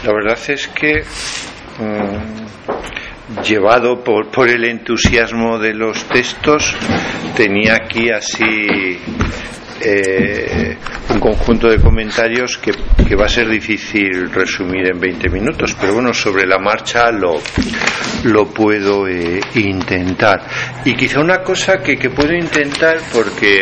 La verdad es que llevado por el entusiasmo de los textos, tenía aquí así un conjunto de comentarios que va a ser difícil resumir en 20 minutos, pero bueno, sobre la marcha lo puedo intentar. Y quizá una cosa que puedo intentar, porque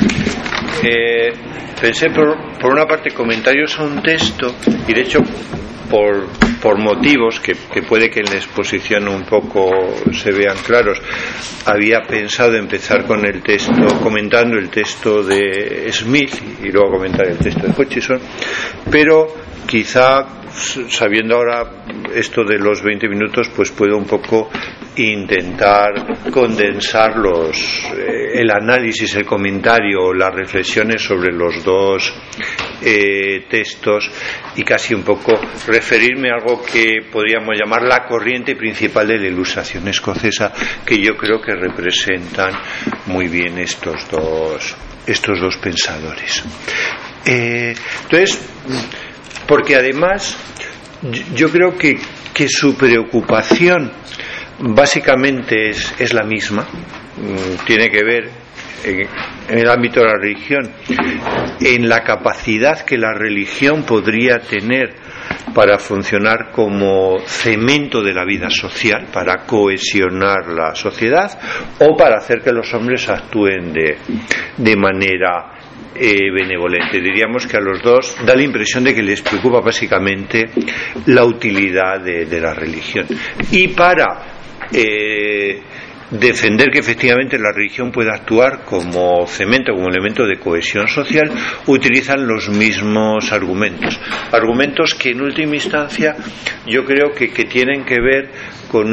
pensé por una parte comentarios a un texto, y de hecho por motivos que puede que en la exposición un poco se vean claros, había pensado empezar con el texto, comentando el texto de Smith y luego comentar el texto de Hutchison, pero quizá sabiendo ahora esto de los 20 minutos, pues puedo un poco intentar condensar el análisis, el comentario, las reflexiones sobre los dos textos, y casi un poco referirme a algo que podríamos llamar la corriente principal de la Ilustración escocesa, que yo creo que representan muy bien estos dos pensadores. Entonces, porque además yo creo que su preocupación básicamente es la misma, tiene que ver en el ámbito de la religión, en la capacidad que la religión podría tener para funcionar como cemento de la vida social, para cohesionar la sociedad, o para hacer que los hombres actúen de manera benevolente. Diríamos que a los dos da la impresión de que les preocupa básicamente la utilidad de la religión, y para defender que efectivamente la religión pueda actuar como cemento, como elemento de cohesión social, utilizan los mismos argumentos que en última instancia yo creo que tienen que ver con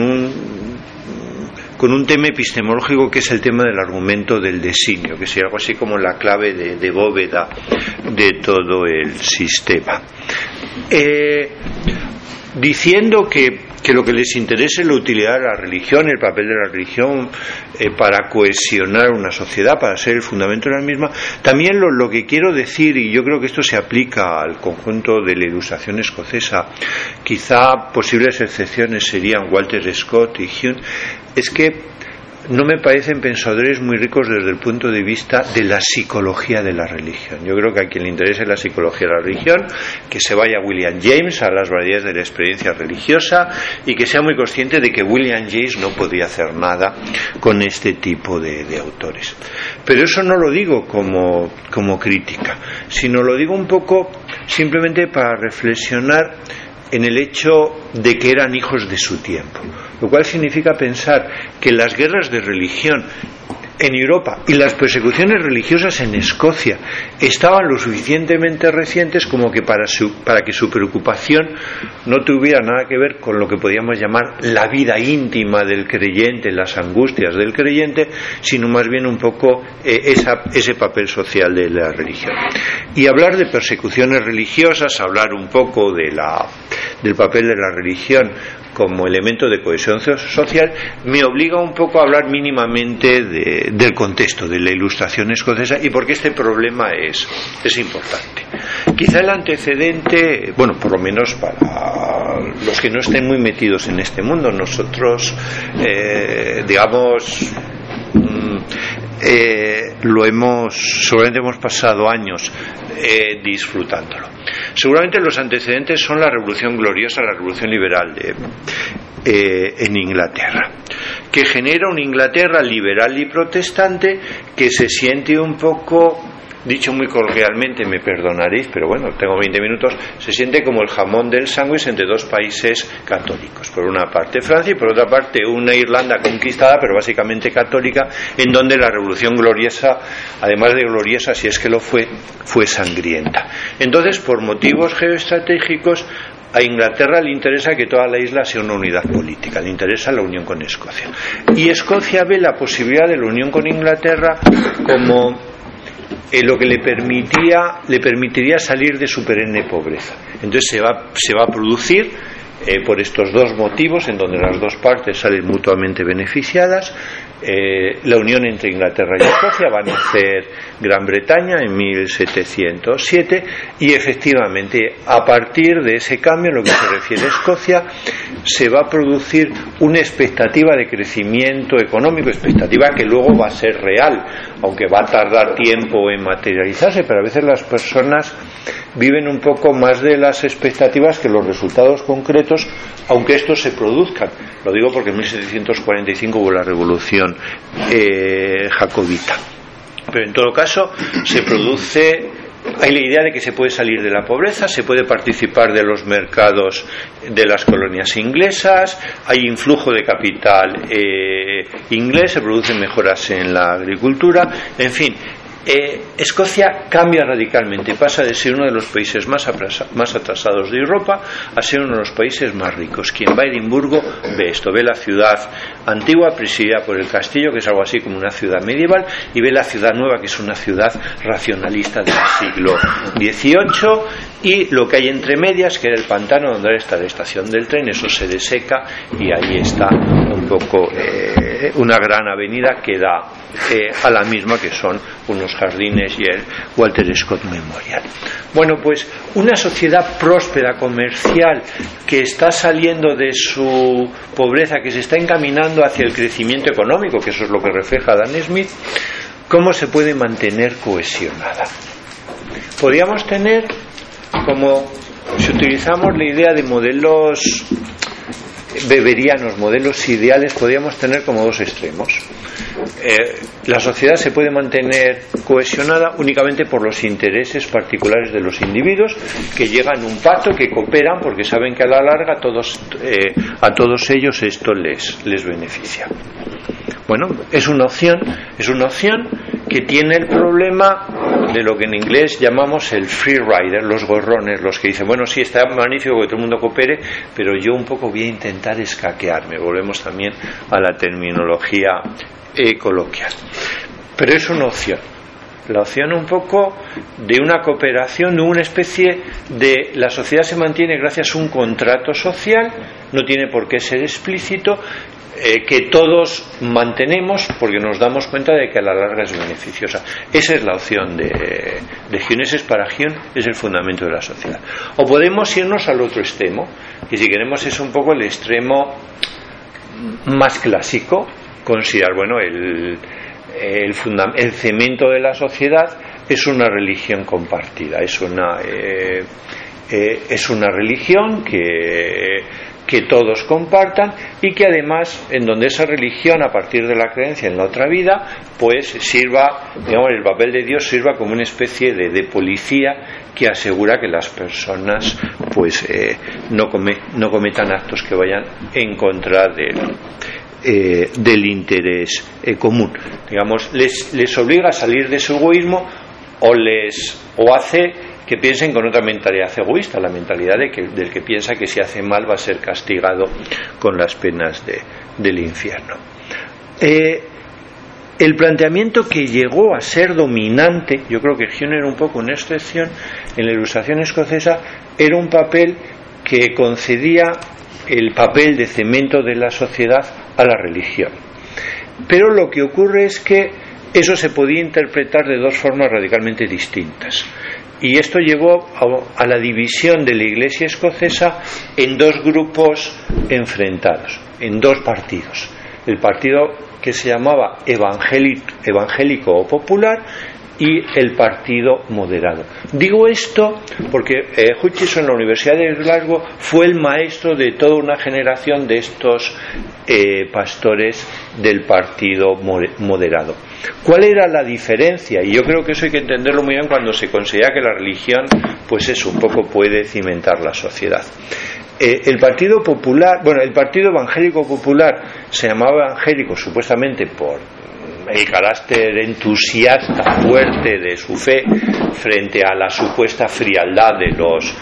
un tema epistemológico, que es el tema del argumento del designio, que sería algo así como la clave de bóveda de todo el sistema, diciendo que lo que les interesa es la utilidad de la religión, el papel de la religión para cohesionar una sociedad, para ser el fundamento de la misma. También lo que quiero decir, y yo creo que esto se aplica al conjunto de la Ilustración escocesa, quizá posibles excepciones serían Walter Scott y Hume, es que no me parecen pensadores muy ricos desde el punto de vista de la psicología de la religión. Yo creo que a quien le interese la psicología de la religión, que se vaya a William James, a las variedades de la experiencia religiosa, y que sea muy consciente de que William James no podía hacer nada con este tipo de autores. Pero eso no lo digo como crítica, sino lo digo un poco simplemente para reflexionar en el hecho de que eran hijos de su tiempo, lo cual significa pensar que las guerras de religión en Europa y las persecuciones religiosas en Escocia estaban lo suficientemente recientes como que para que su preocupación no tuviera nada que ver con lo que podríamos llamar la vida íntima del creyente, las angustias del creyente, sino más bien un poco ese papel social de la religión. Y hablar de persecuciones religiosas, hablar un poco del papel de la religión como elemento de cohesión social, me obliga un poco a hablar mínimamente del contexto de la Ilustración escocesa y por qué este problema es importante. Quizá el antecedente, bueno, por lo menos para los que no estén muy metidos en este mundo, nosotros seguramente hemos pasado años disfrutándolo. Seguramente los antecedentes son la Revolución Gloriosa, la Revolución Liberal en Inglaterra, que genera una Inglaterra liberal y protestante que se siente un poco, dicho muy coloquialmente, me perdonaréis, pero bueno, tengo 20 minutos, se siente como el jamón del sándwich entre dos países católicos. Por una parte Francia y por otra parte una Irlanda conquistada, pero básicamente católica, en donde la Revolución Gloriosa, además de gloriosa, si es que lo fue sangrienta. Entonces, por motivos geoestratégicos, a Inglaterra le interesa que toda la isla sea una unidad política, le interesa la unión con Escocia. Y Escocia ve la posibilidad de la unión con Inglaterra como lo que le permitiría salir de su perenne pobreza. Entonces se va a producir por estos dos motivos, en donde las dos partes salen mutuamente beneficiadas. La unión entre Inglaterra y Escocia va a nacer Gran Bretaña en 1707, y efectivamente a partir de ese cambio, en lo que se refiere a Escocia, se va a producir una expectativa de crecimiento económico, expectativa que luego va a ser real, aunque va a tardar tiempo en materializarse, pero a veces las personas viven un poco más de las expectativas que los resultados concretos, aunque estos se produzcan. Lo digo porque en 1745 hubo la revolución jacobita. Pero en todo caso se produce, hay la idea de que se puede salir de la pobreza, se puede participar de los mercados de las colonias inglesas, hay influjo de capital inglés, se producen mejoras en la agricultura, en fin. Escocia cambia radicalmente, pasa de ser uno de los países más atrasados de Europa a ser uno de los países más ricos. Quien va a Edimburgo ve esto, ve la ciudad antigua presidida por el castillo, que es algo así como una ciudad medieval, y ve la ciudad nueva, que es una ciudad racionalista del siglo XVIII, y lo que hay entre medias, que era el pantano donde ahora está la estación del tren, eso se deseca y ahí está un poco una gran avenida que da a la misma, que son unos jardines y el Walter Scott Memorial. Bueno, pues una sociedad próspera, comercial, que está saliendo de su pobreza, que se está encaminando hacia el crecimiento económico, que eso es lo que refleja Adam Smith, ¿cómo se puede mantener cohesionada? Podríamos tener, como si utilizamos la idea de modelos weberianos, modelos ideales, podríamos tener como dos extremos. La sociedad se puede mantener cohesionada únicamente por los intereses particulares de los individuos, que llegan a un pacto, que cooperan porque saben que a la larga a todos ellos esto les beneficia. Bueno, es una opción que tiene el problema de lo que en inglés llamamos el free rider, los gorrones, los que dicen, bueno, sí, está magnífico que todo el mundo coopere, pero yo un poco voy a intentar escaquearme. Volvemos también a la terminología coloquial. Pero es una opción. La opción un poco de una cooperación, de una especie de la sociedad se mantiene gracias a un contrato social, no tiene por qué ser explícito, que todos mantenemos porque nos damos cuenta de que a la larga es beneficiosa. Esa es la opción de Hume. Ese es para Hume, es el fundamento de la sociedad. O podemos irnos al otro extremo, que si queremos es un poco el extremo más clásico, considerar, bueno, el cemento de la sociedad es una religión compartida, es una religión que todos compartan, y que además, en donde esa religión, a partir de la creencia en la otra vida, pues sirva, digamos, el papel de Dios sirva como una especie de policía que asegura que las personas pues no cometan actos que vayan en contra del interés común. Digamos, les obliga a salir de su egoísmo, o hace que piensen con otra mentalidad egoísta, la mentalidad del que piensa que si hace mal va a ser castigado con las penas del infierno. El planteamiento que llegó a ser dominante, yo creo que Hume era un poco una excepción, en la Ilustración escocesa, era un papel que concedía el papel de cemento de la sociedad a la religión. Pero lo que ocurre es que eso se podía interpretar de dos formas radicalmente distintas. Y esto llevó a la división de la Iglesia escocesa en dos grupos enfrentados, en dos partidos. El partido que se llamaba evangélico o popular y el partido moderado. Digo esto porque Hutchison en la Universidad de Glasgow fue el maestro de toda una generación de estos pastores del partido moderado. ¿Cuál era la diferencia? Y yo creo que eso hay que entenderlo muy bien cuando se considera que la religión, pues eso, un poco puede cimentar la sociedad. El partido popular, el partido evangélico popular se llamaba evangélico supuestamente por el carácter entusiasta fuerte de su fe frente a la supuesta frialdad de los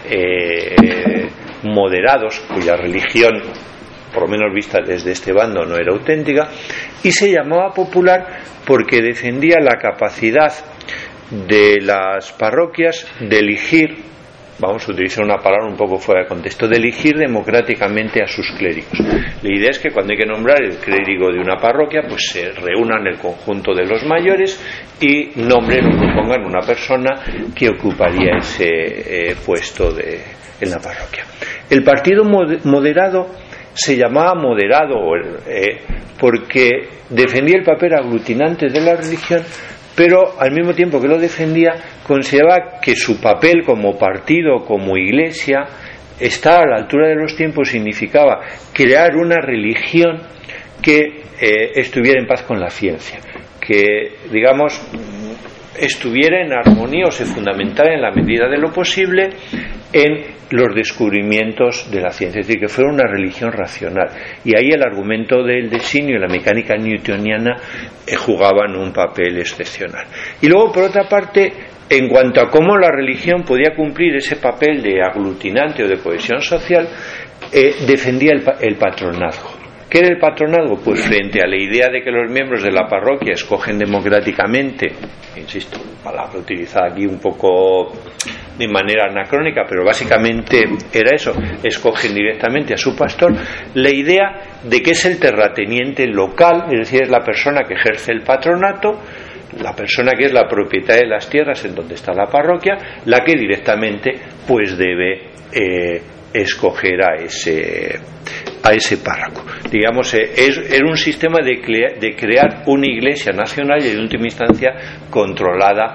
moderados, cuya religión, por lo menos vista desde este bando, no era auténtica, y se llamaba popular porque defendía la capacidad de las parroquias de elegir vamos a utilizar una palabra un poco fuera de contexto, de elegir democráticamente a sus clérigos. La idea es que cuando hay que nombrar el clérigo de una parroquia, pues se reúnan el conjunto de los mayores y nombren o propongan una persona que ocuparía ese puesto en la parroquia. El partido moderado se llamaba moderado porque defendía el papel aglutinante de la religión, pero al mismo tiempo que lo defendía, consideraba que su papel como partido, como iglesia, estaba a la altura de los tiempos. Significaba crear una religión que estuviera en paz con la ciencia, que, digamos, estuviera en armonía o se fundamentara en la medida de lo posible en los descubrimientos de la ciencia, es decir, que fuera una religión racional. Y ahí el argumento del designio y la mecánica newtoniana jugaban un papel excepcional. Y luego, por otra parte, en cuanto a cómo la religión podía cumplir ese papel de aglutinante o de cohesión social, defendía el patronazgo. ¿Qué era el patronazgo? Pues frente a la idea de que los miembros de la parroquia escogen democráticamente, insisto, palabra utilizada aquí un poco de manera anacrónica, pero básicamente era eso, escogen directamente a su pastor, la idea de que es el terrateniente local, es decir, es la persona que ejerce el patronato, la persona que es la propietaria de las tierras en donde está la parroquia, la que directamente pues debe escoger a ese párroco. Digamos, era un sistema de crear una iglesia nacional y en última instancia controlada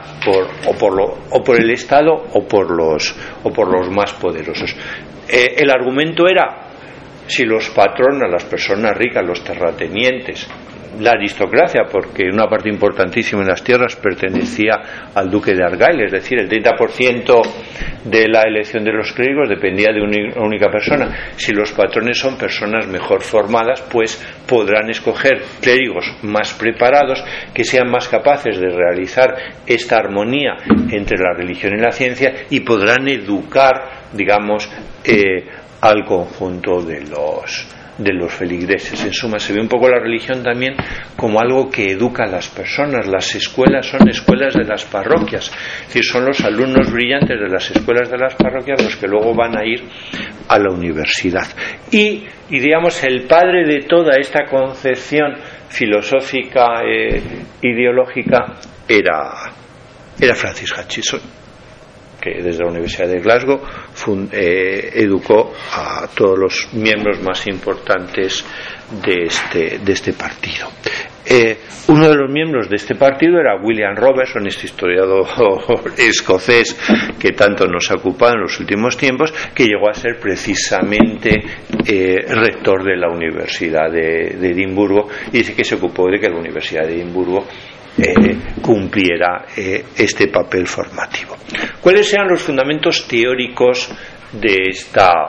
por el Estado o por los más poderosos. El argumento era, si los patronos, las personas ricas, los terratenientes, la aristocracia, porque una parte importantísima en las tierras pertenecía al duque de Argyle, es decir, el 30% de la elección de los clérigos dependía de una única persona. Si los patrones son personas mejor formadas, pues podrán escoger clérigos más preparados, que sean más capaces de realizar esta armonía entre la religión y la ciencia, y podrán educar, digamos, al conjunto de los feligreses. En suma, se ve un poco la religión también como algo que educa a las personas. Las escuelas son escuelas de las parroquias, es decir, son los alumnos brillantes de las escuelas de las parroquias los que luego van a ir a la universidad. Y digamos, el padre de toda esta concepción filosófica ideológica era Francis Hutcheson, que desde la Universidad de Glasgow educó a todos los miembros más importantes de este partido. Uno de los miembros de este partido era William Robertson, este historiador escocés que tanto nos ha ocupado en los últimos tiempos, que llegó a ser precisamente rector de la Universidad de Edimburgo, y dice que se ocupó de que la Universidad de Edimburgo cumpliera este papel formativo. ¿Cuáles eran los fundamentos teóricos de esta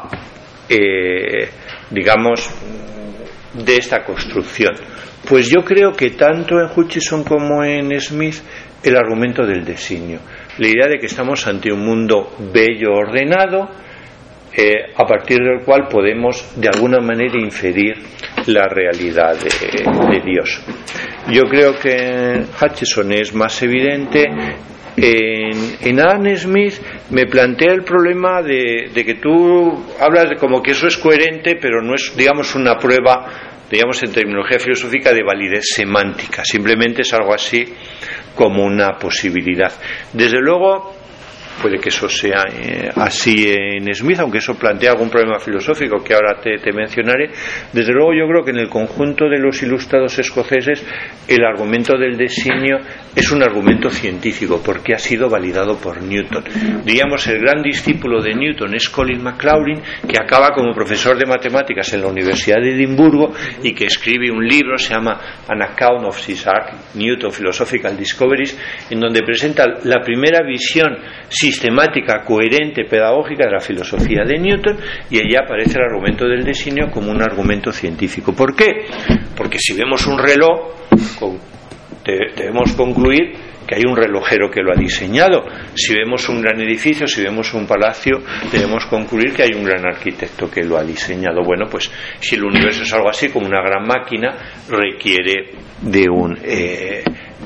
de esta construcción? Pues yo creo que tanto en Hutcheson como en Smith el argumento del designio, la idea de que estamos ante un mundo bello, ordenado, a partir del cual podemos de alguna manera inferir la realidad de Dios. Yo creo que en Hutcheson es más evidente. En Adam Smith me plantea el problema de que tú hablas de como que eso es coherente, pero no es, digamos, una prueba, digamos, en terminología filosófica, de validez semántica. Simplemente es algo así como una posibilidad. Desde luego puede que eso sea así en Smith, aunque eso plantea algún problema filosófico que ahora te mencionaré. Desde luego yo creo que en el conjunto de los ilustrados escoceses el argumento del designio es un argumento científico, porque ha sido validado por Newton. Diríamos, el gran discípulo de Newton es Colin Maclaurin, que acaba como profesor de matemáticas en la Universidad de Edimburgo y que escribe un libro, se llama An Account of Isaac Newton Philosophical Discoveries, en donde presenta la primera visión sistemática, coherente, pedagógica de la filosofía de Newton, y allí aparece el argumento del designio como un argumento científico. ¿Por qué? Porque si vemos un reloj, debemos concluir que hay un relojero que lo ha diseñado. Si vemos un gran edificio, si vemos un palacio, debemos concluir que hay un gran arquitecto que lo ha diseñado. Bueno, pues si el universo es algo así como una gran máquina, requiere de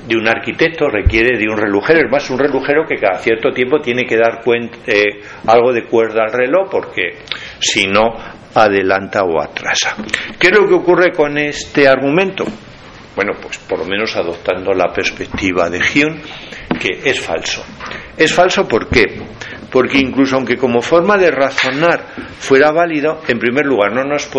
un arquitecto, requiere de un relojero. Es más, un relojero que cada cierto tiempo tiene que dar algo de cuerda al reloj, porque si no, adelanta o atrasa. ¿Qué es lo que ocurre con este argumento? Bueno, pues por lo menos adoptando la perspectiva de Hume, que es falso. Es falso, ¿por qué? Porque incluso aunque como forma de razonar fuera válido, en primer lugar no nos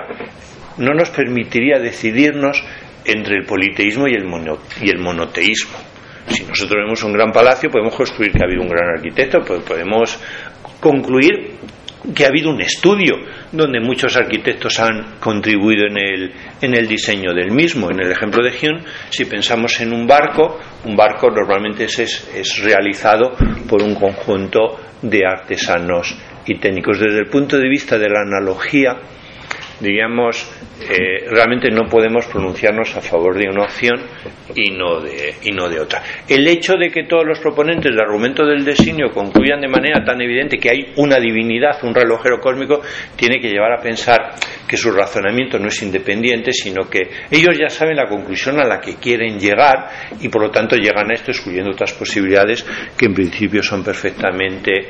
permitiría decidirnos entre el politeísmo y el monoteísmo. Si nosotros vemos un gran palacio, podemos construir que ha habido un gran arquitecto, podemos concluir que ha habido un estudio donde muchos arquitectos han contribuido en el diseño del mismo. En el ejemplo de Hume, si pensamos en un barco normalmente es realizado por un conjunto de artesanos y técnicos. Desde el punto de vista de la analogía, diríamos, realmente no podemos pronunciarnos a favor de una opción y no de otra. El hecho de que todos los proponentes del argumento del designio concluyan de manera tan evidente que hay una divinidad, un relojero cósmico, tiene que llevar a pensar que su razonamiento no es independiente, sino que ellos ya saben la conclusión a la que quieren llegar y por lo tanto llegan a esto excluyendo otras posibilidades que en principio son perfectamente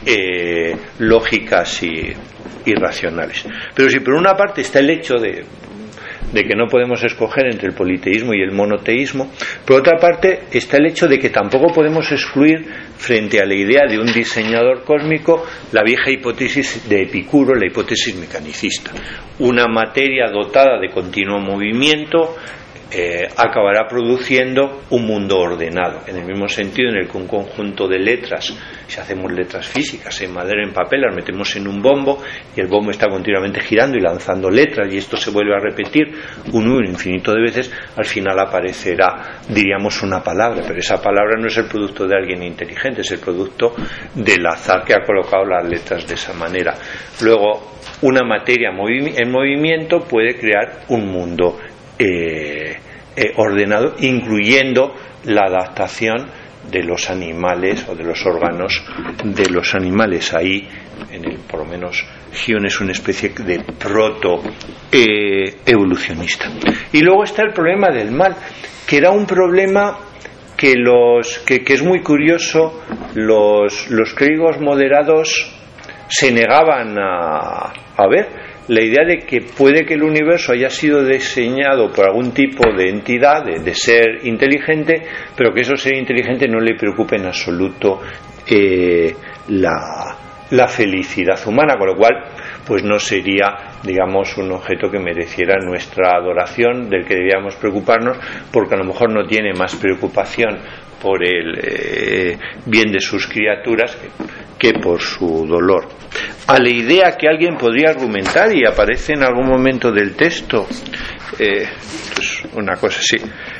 lógicas y racionales. Pero si por una parte está el hecho de que no podemos escoger entre el politeísmo y el monoteísmo, por otra parte está el hecho de que tampoco podemos excluir, frente a la idea de un diseñador cósmico, la vieja hipótesis de Epicuro, la hipótesis mecanicista. Una materia dotada de continuo movimiento acabará produciendo un mundo ordenado, en el mismo sentido en el que un conjunto de letras, si hacemos letras físicas en madera, en papel, las metemos en un bombo y el bombo está continuamente girando y lanzando letras y esto se vuelve a repetir un número infinito de veces, al final aparecerá, diríamos, una palabra, pero esa palabra no es el producto de alguien inteligente, es el producto del azar que ha colocado las letras de esa manera. Luego, una materia en movimiento puede crear un mundo ordenado, incluyendo la adaptación de los animales o de los órganos de los animales. Ahí, por lo menos, Hume es una especie de proto-evolucionista. Y luego está el problema del mal, que era un problema que es muy curioso. Los clérigos moderados se negaban a ver. La idea de que puede que el universo haya sido diseñado por algún tipo de entidad, de ser inteligente, pero que eso ser inteligente no le preocupe en absoluto la felicidad humana, con lo cual pues no sería, digamos, un objeto que mereciera nuestra adoración, del que debíamos preocuparnos, porque a lo mejor no tiene más preocupación por el bien de sus criaturas que por su dolor. A la idea que alguien podría argumentar, y aparece en algún momento del texto, pues una cosa así,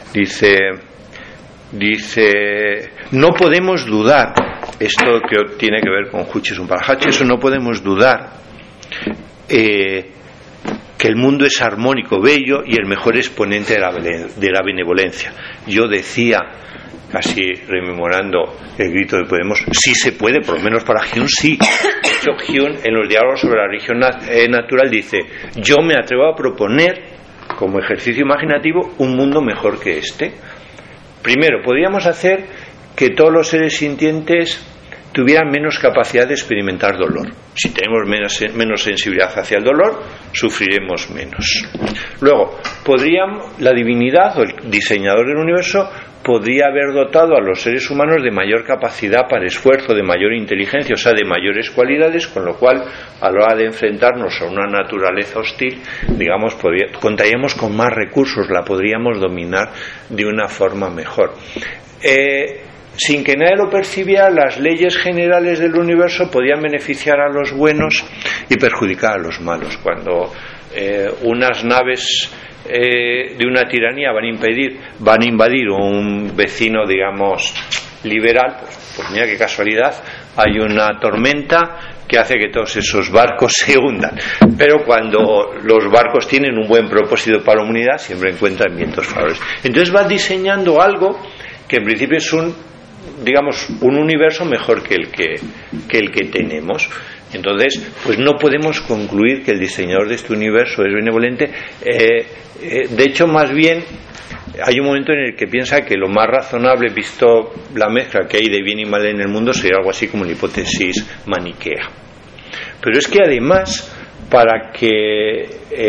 dice no podemos dudar, esto que tiene que ver con Hutchison para Hutchison, no podemos dudar que el mundo es armónico, bello y el mejor exponente de la benevolencia. Yo decía, casi rememorando el grito de Podemos, sí se puede, por lo menos para Hume sí. De hecho, Hume en los diálogos sobre la religión natural dice: yo me atrevo a proponer como ejercicio imaginativo un mundo mejor que este. Primero, podríamos hacer que todos los seres sintientes tuvieran menos capacidad de experimentar dolor. Si tenemos menos sensibilidad hacia el dolor, sufriremos menos. Luego, la divinidad o el diseñador del universo podría haber dotado a los seres humanos de mayor capacidad para esfuerzo, de mayor inteligencia, o sea, de mayores cualidades, con lo cual, a la hora de enfrentarnos a una naturaleza hostil, digamos, contaríamos con más recursos, la podríamos dominar de una forma mejor. Sin que nadie lo percibiera, las leyes generales del universo podían beneficiar a los buenos y perjudicar a los malos. Cuando unas naves de una tiranía van a invadir un vecino, digamos, liberal, pues mira qué casualidad, hay una tormenta que hace que todos esos barcos se hundan. Pero cuando los barcos tienen un buen propósito para la humanidad, siempre encuentran vientos favorables. Entonces va diseñando algo que en principio es un universo mejor que el que tenemos. Entonces, pues no podemos concluir que el diseñador de este universo es benevolente. De hecho, más bien hay un momento en el que piensa que lo más razonable, visto la mezcla que hay de bien y mal en el mundo, sería algo así como la hipótesis maniquea. Pero es que además, para que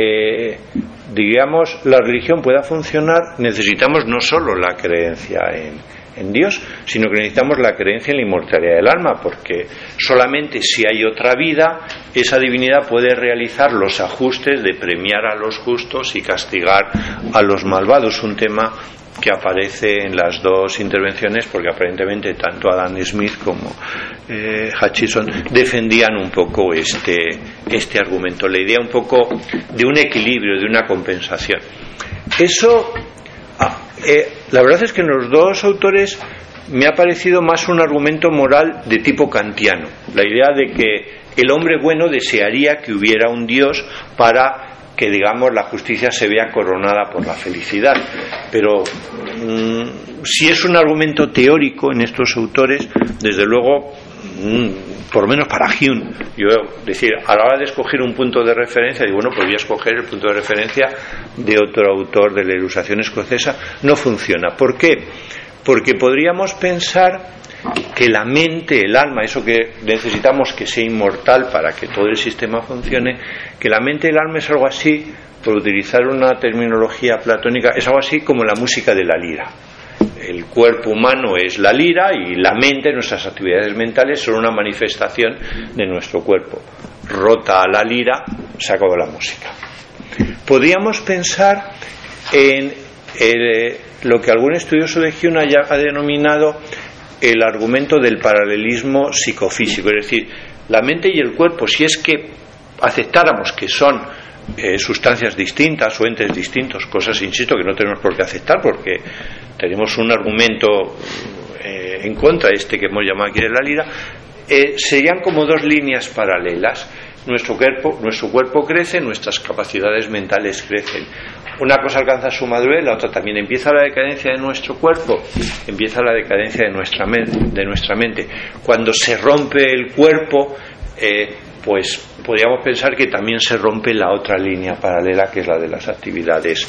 digamos la religión pueda funcionar, necesitamos no solo la creencia en Dios, sino que necesitamos la creencia en la inmortalidad del alma, porque solamente si hay otra vida, esa divinidad puede realizar los ajustes de premiar a los justos y castigar a los malvados, un tema que aparece en las dos intervenciones, porque aparentemente tanto Adam Smith como Hutchison defendían un poco este argumento, la idea un poco de un equilibrio, de una compensación. Eso, la verdad es que en los dos autores me ha parecido más un argumento moral de tipo kantiano, la idea de que el hombre bueno desearía que hubiera un Dios para que, digamos, la justicia se vea coronada por la felicidad. Pero si es un argumento teórico en estos autores, desde luego, por lo menos para Hume, yo decir, a la hora de escoger un punto de referencia, digo, bueno, pues voy a escoger el punto de referencia de otro autor de la Ilustración escocesa, no funciona. ¿Por qué? Porque podríamos pensar que la mente, el alma, eso que necesitamos que sea inmortal para que todo el sistema funcione, que la mente y el alma es algo así, por utilizar una terminología platónica, es algo así como la música de la lira. El cuerpo humano es la lira y la mente, nuestras actividades mentales, son una manifestación de nuestro cuerpo. Rota la lira, se acabó la música. Podríamos pensar en lo que algún estudioso de Hume ha denominado el argumento del paralelismo psicofísico, es decir, la mente y el cuerpo, si es que aceptáramos que son sustancias distintas o entes distintos, cosas, insisto, que no tenemos por qué aceptar porque tenemos un argumento en contra de que hemos llamado aquí de la lira, serían como dos líneas paralelas. Nuestro cuerpo crece, nuestras capacidades mentales crecen. Una cosa alcanza su madurez, la otra también. Empieza la decadencia de nuestro cuerpo, empieza la decadencia de nuestra mente. Cuando se rompe el cuerpo, pues podríamos pensar que también se rompe la otra línea paralela, que es la de las actividades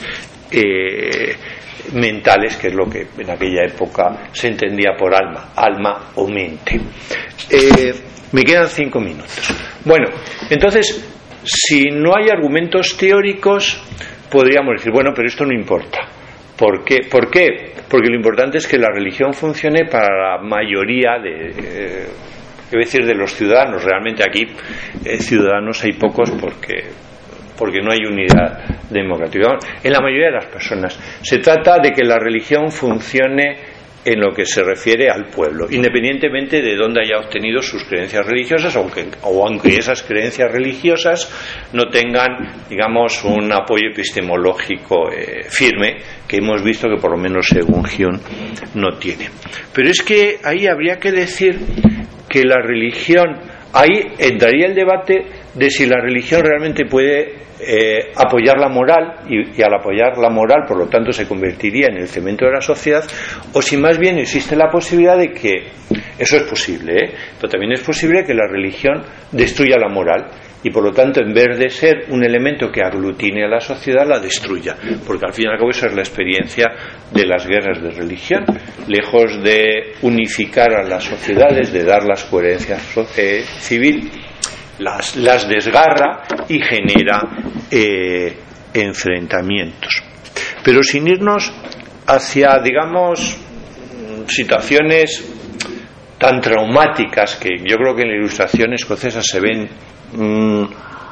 mentales, que es lo que en aquella época se entendía por alma o mente. Me quedan 5 minutos. Bueno, entonces, si no hay argumentos teóricos, podríamos decir, bueno, pero esto no importa. ¿Por qué? Porque lo importante es que la religión funcione para la mayoría de los ciudadanos. Realmente aquí ciudadanos hay pocos porque no hay unidad democrática. En la mayoría de las personas se trata de que la religión funcione en lo que se refiere al pueblo, independientemente de dónde haya obtenido sus creencias religiosas, aunque esas creencias religiosas no tengan, digamos, un apoyo epistemológico firme, que hemos visto que por lo menos según Hume no tiene. Pero es que ahí habría que decir que la religión, ahí entraría el debate de si la religión realmente puede apoyar la moral y al apoyar la moral, por lo tanto, se convertiría en el cemento de la sociedad, o si más bien existe la posibilidad de que eso es posible, pero también es posible que la religión destruya la moral y por lo tanto, en vez de ser un elemento que aglutine a la sociedad, la destruya, porque al fin y al cabo esa es la experiencia de las guerras de religión. Lejos de unificar a las sociedades, de darlas coherencia civil, las desgarra y genera enfrentamientos. Pero sin irnos hacia, digamos, situaciones tan traumáticas que yo creo que en la Ilustración escocesa se ven un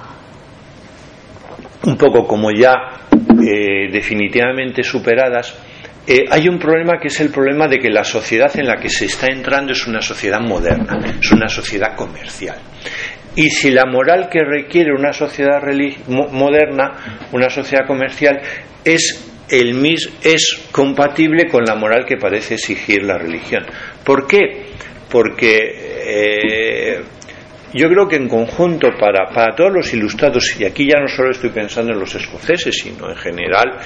poco como ya definitivamente superadas. Hay un problema que es el problema de que la sociedad en la que se está entrando es una sociedad moderna, es una sociedad comercial. Y si la moral que requiere una sociedad moderna, una sociedad comercial, es compatible con la moral que parece exigir la religión. ¿Por qué? Porque yo creo que en conjunto para todos los ilustrados, y aquí ya no solo estoy pensando en los escoceses, sino en general,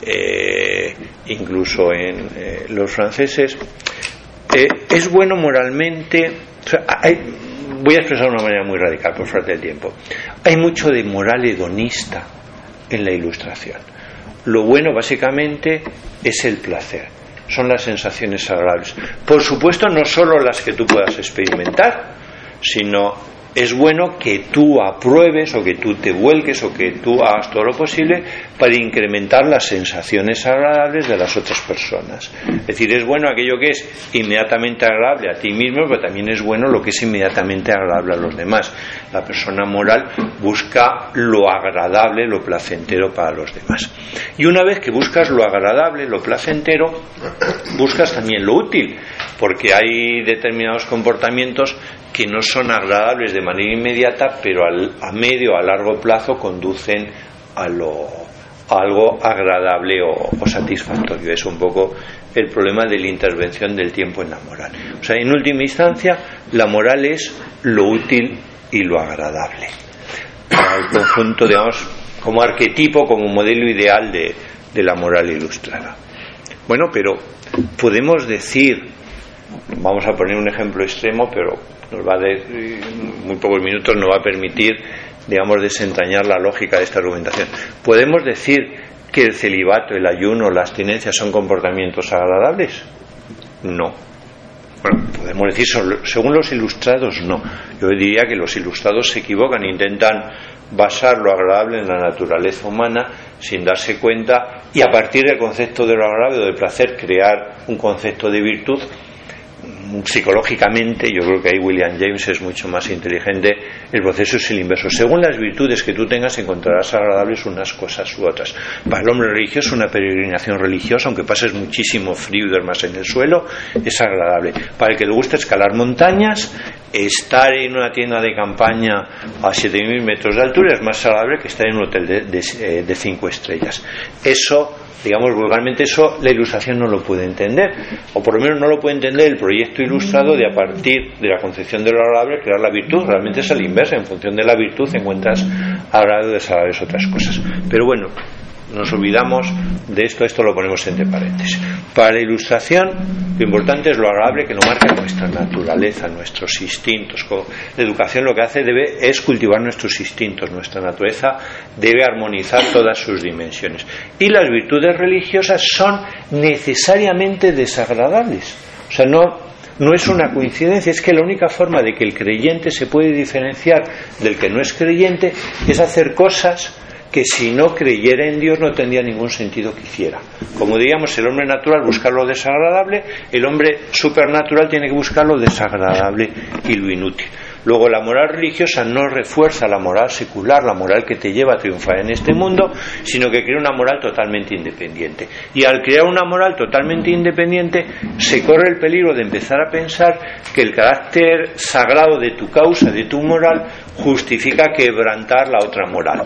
incluso en los franceses, es bueno moralmente. O sea, voy a expresar de una manera muy radical por falta de tiempo. Hay mucho de moral hedonista en la Ilustración. lo bueno básicamente es el placer, son las sensaciones agradables. Por supuesto, no solo las que tú puedas experimentar, sino es bueno que tú apruebes o que tú te vuelques o que tú hagas todo lo posible para incrementar las sensaciones agradables de las otras personas. Es decir, es bueno aquello que es inmediatamente agradable a ti mismo, pero también es bueno lo que es inmediatamente agradable a los demás. La persona moral busca lo agradable, lo placentero para los demás. Y una vez que buscas lo agradable, lo placentero, buscas también lo útil, porque hay determinados comportamientos que no son agradables de manera inmediata, pero a medio, a largo plazo conducen a algo agradable o satisfactorio. Es un poco el problema de la intervención del tiempo en la moral. O sea, en última instancia, la moral es lo útil y lo agradable. El conjunto, digamos, como arquetipo, como modelo ideal de la moral ilustrada. Bueno, pero podemos decir, vamos a poner un ejemplo extremo, pero nos va muy pocos minutos nos va a permitir, digamos, desentrañar la lógica de esta argumentación. ¿Podemos decir que el celibato, el ayuno, la abstinencia son comportamientos agradables? No. Bueno, podemos decir, según los ilustrados, no. Yo diría que los ilustrados se equivocan, intentan basar lo agradable en la naturaleza humana sin darse cuenta, y a partir del concepto de lo agradable o del placer crear un concepto de virtud. Psicológicamente, yo creo que ahí William James es mucho más inteligente. El proceso es el inverso. Según las virtudes que tú tengas, encontrarás agradables unas cosas u otras. Para el hombre religioso, una peregrinación religiosa, aunque pases muchísimo frío y duermas en el suelo, es agradable. Para el que le gusta escalar montañas, estar en una tienda de campaña a 7.000 metros de altura es más agradable que estar en un hotel de 5 estrellas. Eso, digamos vulgarmente, eso la ilustración no lo puede entender, o por lo menos no lo puede entender el proyecto ilustrado de, a partir de la concepción de lo agradable, crear la virtud. Realmente es al inverso, en función de la virtud encuentras agradables o desagradables otras cosas. Pero bueno, nos olvidamos de esto lo ponemos entre paréntesis. Para la ilustración, lo importante es lo agradable, que lo marca nuestra naturaleza, nuestros instintos. La educación lo que hace es cultivar nuestros instintos. Nuestra naturaleza debe armonizar todas sus dimensiones. Y las virtudes religiosas son necesariamente desagradables. O sea, no es una coincidencia, es que la única forma de que el creyente se puede diferenciar del que no es creyente es hacer cosas que si no creyera en Dios no tendría ningún sentido que hiciera. Como diríamos, el hombre natural busca lo desagradable, el hombre supernatural tiene que buscar lo desagradable y lo inútil. Luego, la moral religiosa no refuerza la moral secular, la moral que te lleva a triunfar en este mundo, sino que crea una moral totalmente independiente. Y al crear una moral totalmente independiente, se corre el peligro de empezar a pensar que el carácter sagrado de tu causa, de tu moral, justifica quebrantar la otra moral.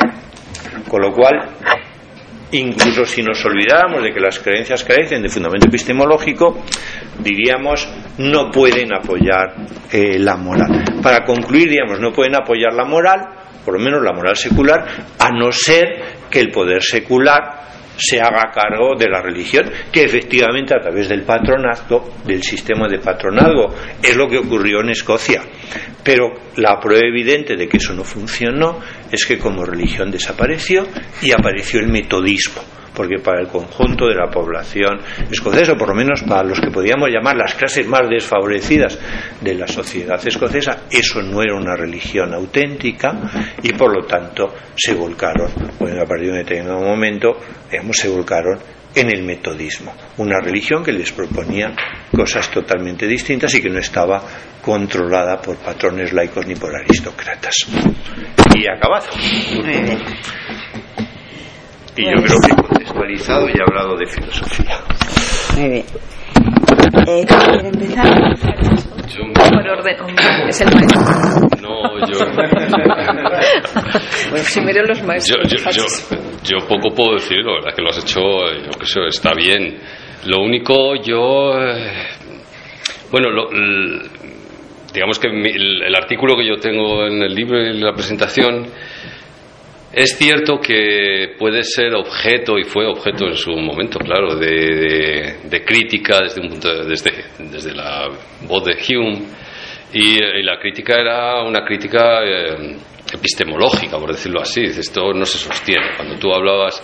Con lo cual, incluso si nos olvidáramos de que las creencias carecen de fundamento epistemológico, diríamos, no pueden apoyar la moral. Para concluir, diríamos, no pueden apoyar la moral, por lo menos la moral secular, a no ser que el poder secular se haga cargo de la religión, que efectivamente a través del patronazgo, del sistema de patronazgo, es lo que ocurrió en Escocia. Pero la prueba evidente de que eso no funcionó es que como religión desapareció y apareció el metodismo, porque para el conjunto de la población escocesa, o por lo menos para los que podíamos llamar las clases más desfavorecidas de la sociedad escocesa, eso no era una religión auténtica, y por lo tanto se volcaron, bueno, a partir de un determinado momento, digamos, se volcaron en el metodismo, una religión que les proponía cosas totalmente distintas y que no estaba controlada por patrones laicos ni por aristócratas. Y acabado. Y yo creo que he contextualizado y he hablado de filosofía. Muy bien. ¿Quién quiere empezar? Por orden, es el maestro. No, yo. Bueno, si miro los maestros. Yo poco puedo decir, la verdad que lo has hecho, yo que sé, está bien. Lo único, digamos que el artículo que yo tengo en el libro y la presentación. Es cierto que puede ser objeto, y fue objeto en su momento, claro, de crítica desde la voz de Hume, y la crítica era una crítica epistemológica, por decirlo así. Esto no se sostiene. Cuando tú hablabas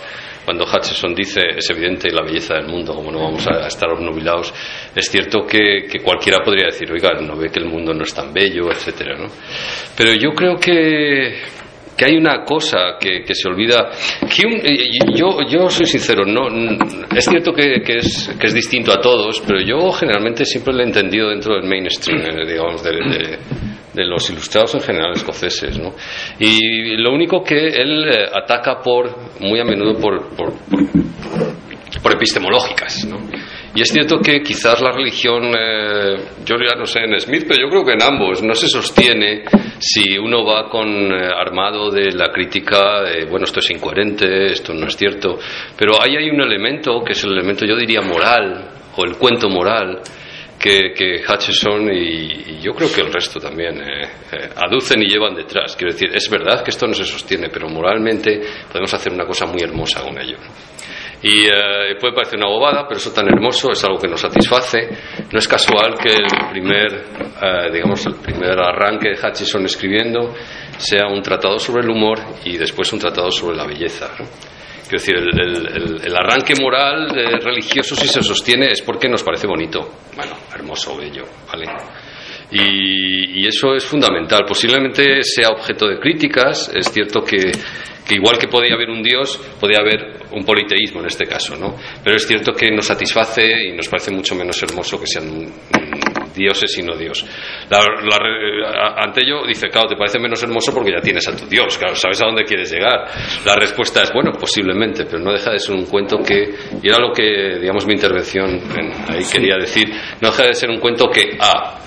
cuando Hutcheson dice es evidente la belleza del mundo, como no vamos a estar obnubilados, es cierto que cualquiera podría decir, oiga, no ve que el mundo no es tan bello, etcétera, ¿no? Pero yo creo que hay una cosa que se olvida. Yo soy sincero, no es cierto que es distinto a todos, pero yo generalmente siempre lo he entendido dentro del mainstream, digamos, de los ilustrados en general escoceses, ¿no? Y lo único que él ataca muy a menudo por epistemológicas, ¿no? Y es cierto que quizás la religión, yo ya no sé en Smith, pero yo creo que en ambos no se sostiene si uno va armado de la crítica de, bueno, esto es incoherente, esto no es cierto, pero ahí hay un elemento que es el elemento, yo diría, moral, o el cuento moral, que Hutcheson y yo creo que el resto también aducen y llevan detrás. Quiero decir, es verdad que esto no se sostiene, pero moralmente podemos hacer una cosa muy hermosa con ello. Y puede parecer una bobada, pero eso tan hermoso es algo que nos satisface. No es casual que el primer arranque de Hutcheson escribiendo sea un tratado sobre el humor y después un tratado sobre la belleza, ¿no? Quiero decir, el arranque moral religioso, si se sostiene, es porque nos parece bonito, bueno, hermoso, bello, ¿vale? Y eso es fundamental. Posiblemente sea objeto de críticas. Es cierto que igual que podía haber un Dios, podía haber un politeísmo en este caso, ¿no? Pero es cierto que nos satisface y nos parece mucho menos hermoso que sean dioses y no Dios. Ante ello dice, claro, te parece menos hermoso porque ya tienes a tu Dios, claro, sabes a dónde quieres llegar. La respuesta es, bueno, posiblemente, pero no deja de ser un cuento y era lo que, digamos, mi intervención ahí quería decir, no deja de ser un cuento que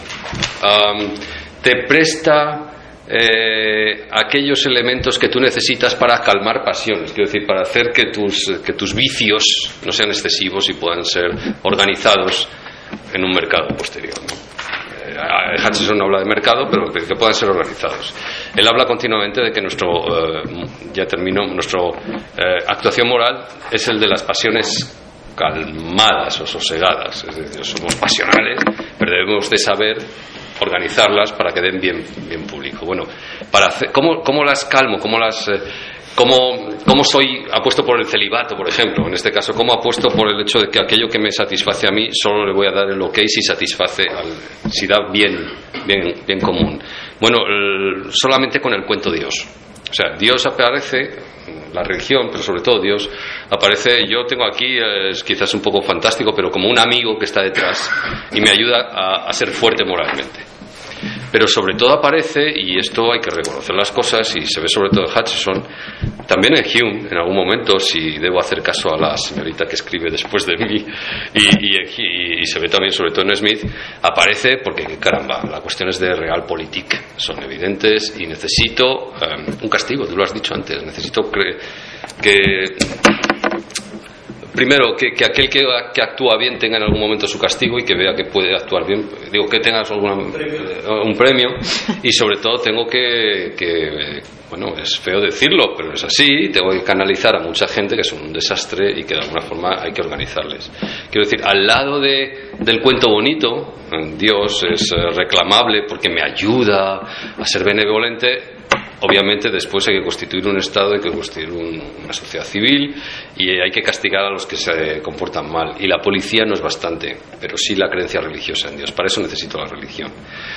te presta aquellos elementos que tú necesitas para calmar pasiones, quiero decir, para hacer que tus vicios no sean excesivos y puedan ser organizados en un mercado posterior, ¿no? Hutcheson no habla de mercado, pero que puedan ser organizados. Él habla continuamente de que nuestra actuación moral es el de las pasiones calmadas o sosegadas, es decir, somos pasionales, pero debemos de saber organizarlas para que den bien público. Bueno, ¿cómo las calmo? ¿Cómo soy apuesto por el celibato, por ejemplo? En este caso, ¿cómo apuesto por el hecho de que aquello que me satisface a mí solo le voy a dar el ok si satisface, si da bien común? Bueno, solamente con el cuento Dios. O sea, Dios aparece, la religión, pero sobre todo Dios aparece, yo tengo aquí, es quizás un poco fantástico, pero como un amigo que está detrás y me ayuda a ser fuerte moralmente. Pero sobre todo aparece, y esto hay que reconocer las cosas, y se ve sobre todo en Hutcheson, también en Hume, en algún momento, si debo hacer caso a la señorita que escribe después de mí, y se ve también sobre todo en Smith, aparece porque, caramba, las cuestiones de realpolitik son evidentes y necesito un castigo, tú lo has dicho antes, necesito que primero, que aquel que actúa bien tenga en algún momento su castigo y que vea que puede actuar bien, digo, que tengas un premio, y sobre todo tengo que bueno, es feo decirlo, pero es así, tengo que canalizar a mucha gente que son un desastre y que de alguna forma hay que organizarles. Quiero decir, al lado del cuento bonito, Dios es reclamable porque me ayuda a ser benevolente. Obviamente después hay que constituir un Estado, hay que constituir una sociedad civil y hay que castigar a los que se comportan mal. Y la policía no es bastante, pero sí la creencia religiosa en Dios. Para eso necesito la religión.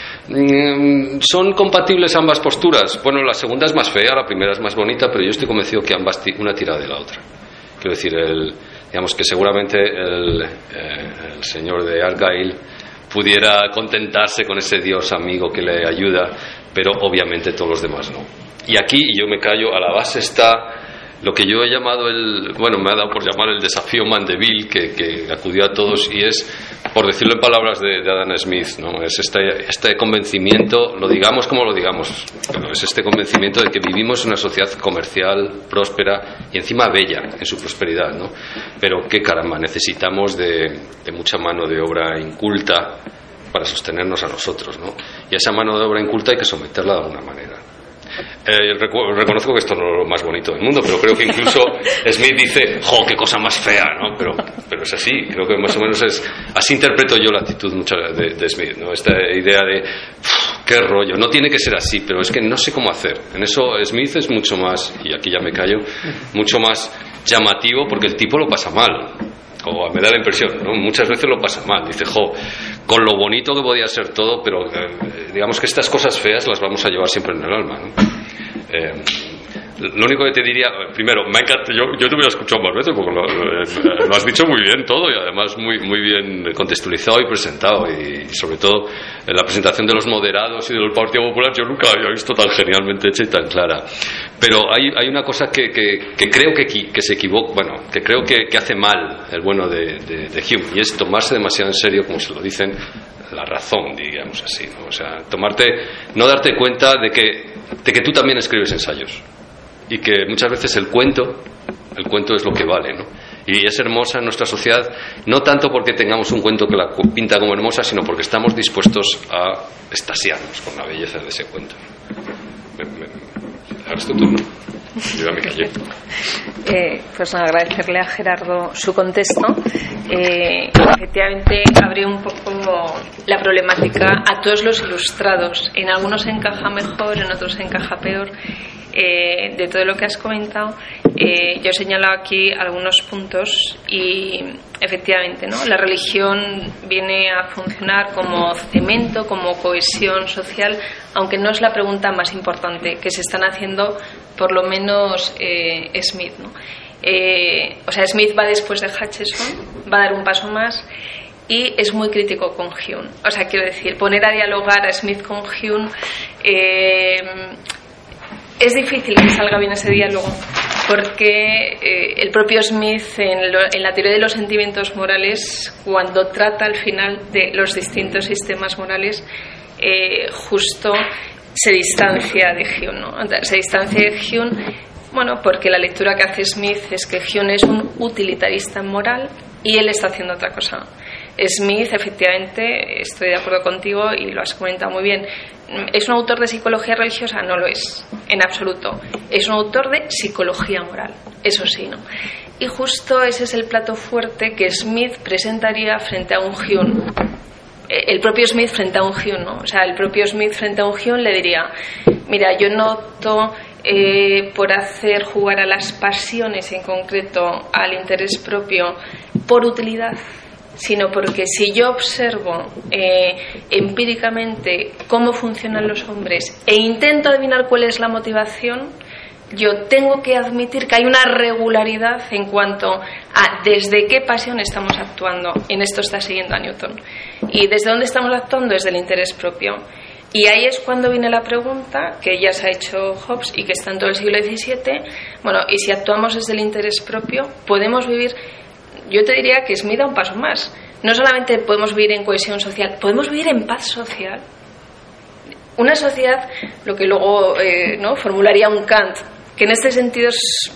¿Son compatibles ambas posturas? Bueno, la segunda es más fea, la primera es más bonita, pero yo estoy convencido que ambas una tira de la otra. Quiero decir, digamos que seguramente el señor de Argyle pudiera contentarse con ese Dios amigo que le ayuda, pero obviamente todos los demás no. Y aquí, yo me callo, a la base está lo que yo he llamado me ha dado por llamar el desafío Mandeville, que acudió a todos, y es, por decirlo en palabras de Adam Smith, ¿no? Es este convencimiento, lo digamos como lo digamos, pero es este convencimiento de que vivimos en una sociedad comercial, próspera y encima bella en su prosperidad, ¿no? Pero que caramba, necesitamos de mucha mano de obra inculta para sostenernos a nosotros, ¿no? Y a esa mano de obra inculta hay que someterla de alguna manera. Reconozco que esto no es lo más bonito del mundo, pero creo que incluso Smith dice, ¡jo, qué cosa más fea!, ¿no? Pero es así, creo que más o menos así interpreto yo la actitud de Smith, ¿no? Esta idea de, ¡qué rollo!, no tiene que ser así, pero es que no sé cómo hacer. En eso Smith es mucho más, y aquí ya me callo, mucho más llamativo porque el tipo lo pasa mal. O me da la impresión, ¿no? Muchas veces lo pasa mal. Dice, con lo bonito que podía ser todo, pero digamos que estas cosas feas las vamos a llevar siempre en el alma, ¿no? Lo único que te diría, primero, me encanta, yo te hubiera escuchado más veces porque lo has dicho muy bien todo y además muy bien contextualizado y presentado, y sobre todo en la presentación de los moderados y del Partido Popular yo nunca había visto tan genialmente hecha y tan clara. Pero hay una cosa que creo que se equivoca, bueno, que creo que hace mal el bueno de Hume, y es tomarse demasiado en serio, como se lo dicen, la razón, digamos así, ¿no? O sea, no darte cuenta de que tú también escribes ensayos. Y que muchas veces el cuento es lo que vale, ¿no? Y es hermosa en nuestra sociedad, no tanto porque tengamos un cuento que la pinta como hermosa, sino porque estamos dispuestos a extasiarnos con la belleza de ese cuento. Ahora es tu turno. Yo ya me callé. Pues nada, agradecerle a Gerardo su contexto. Efectivamente abrió un poco la problemática a todos los ilustrados. En algunos encaja mejor, en otros encaja peor. De todo lo que has comentado, yo he señalado aquí algunos puntos y efectivamente, ¿no? La religión viene a funcionar como cemento, como cohesión social, aunque no es la pregunta más importante que se están haciendo, por lo menos Smith, ¿no? O sea, Smith va después de Hutcheson, va a dar un paso más y es muy crítico con Hume. O sea, quiero decir, poner a dialogar a Smith con Hume, es difícil que salga bien ese diálogo, porque el propio Smith en la teoría de los sentimientos morales, cuando trata al final de los distintos sistemas morales, justo se distancia de Hume, ¿no? Se distancia de Hume, bueno, porque la lectura que hace Smith es que Hume es un utilitarista moral y él está haciendo otra cosa. Smith, efectivamente, estoy de acuerdo contigo y lo has comentado muy bien. ¿Es un autor de psicología religiosa? No lo es, en absoluto. Es un autor de psicología moral, eso sí, ¿no? Y justo ese es el plato fuerte que Smith presentaría frente a un Hume. El propio Smith frente a un Hume, ¿no? O sea, el propio Smith frente a un Hume le diría, mira, yo no opto por hacer jugar a las pasiones, en concreto al interés propio, por utilidad, sino porque si yo observo empíricamente cómo funcionan los hombres e intento adivinar cuál es la motivación, yo tengo que admitir que hay una regularidad en cuanto a desde qué pasión estamos actuando. En esto está siguiendo a Newton. ¿Y desde dónde estamos actuando? Desde el interés propio. Y ahí es cuando viene la pregunta que ya se ha hecho Hobbes y que está en todo el siglo XVII. Bueno, y si actuamos desde el interés propio, podemos vivir... Yo te diría que Smith da un paso más. No solamente podemos vivir en cohesión social, podemos vivir en paz social. Una sociedad, lo que luego ¿no? formularía un Kant, que en este sentido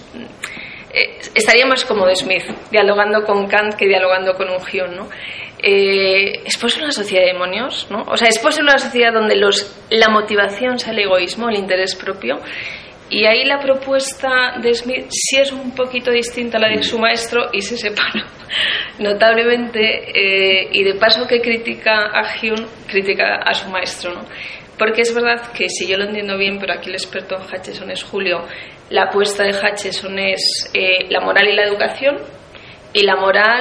estaría más cómodo Smith, dialogando con Kant que dialogando con un Hume, ¿no? ¿Es posible una sociedad de demonios? ¿No? O sea, ¿es posible una sociedad donde la motivación sea el egoísmo, el interés propio? Y ahí la propuesta de Smith sí es un poquito distinta a la de su maestro y se separa notablemente, y de paso que critica a Hume, critica a su maestro, ¿no? Porque es verdad que, si yo lo entiendo bien, pero aquí el experto en Hutcheson es Julio, la apuesta de Hutcheson es la moral y la educación, y la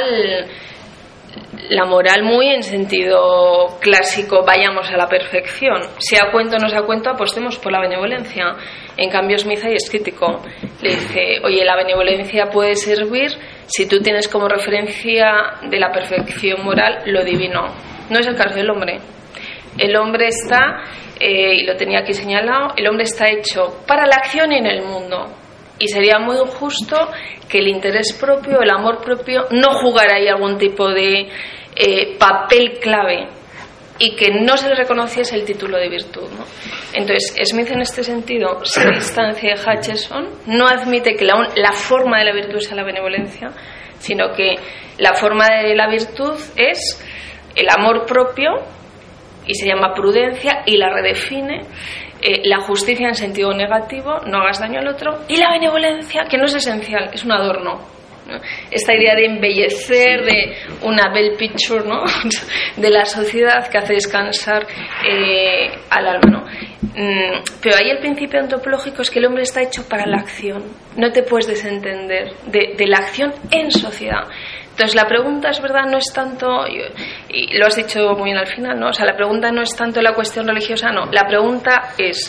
moral muy en sentido clásico, vayamos a la perfección, sea cuento o no sea cuento, apostemos por la benevolencia. En cambio Smith ahí es crítico, le dice, oye, la benevolencia puede servir si tú tienes como referencia de la perfección moral lo divino. No es el caso del hombre. El hombre está, y lo tenía aquí señalado, el hombre está hecho para la acción y en el mundo. Y sería muy injusto que el interés propio, el amor propio, no jugara ahí algún tipo de papel clave y que no se le reconociese el título de virtud, ¿no? Entonces, Smith en este sentido se distancia de Hutcheson, no admite que la forma de la virtud sea la benevolencia, sino que la forma de la virtud es el amor propio, y se llama prudencia, y la redefine, la justicia en sentido negativo, no hagas daño al otro, y la benevolencia, que no es esencial, es un adorno. ¿no? Esta idea de embellecer, de una belle picture, ¿no? de la sociedad que hace descansar al alma, ¿no? Pero ahí el principio antropológico es que el hombre está hecho para la acción. No te puedes desentender de la acción en sociedad. Entonces la pregunta, es verdad, no es tanto, y lo has dicho muy bien al final, ¿no? O sea, la pregunta no es tanto la cuestión religiosa, no. La pregunta es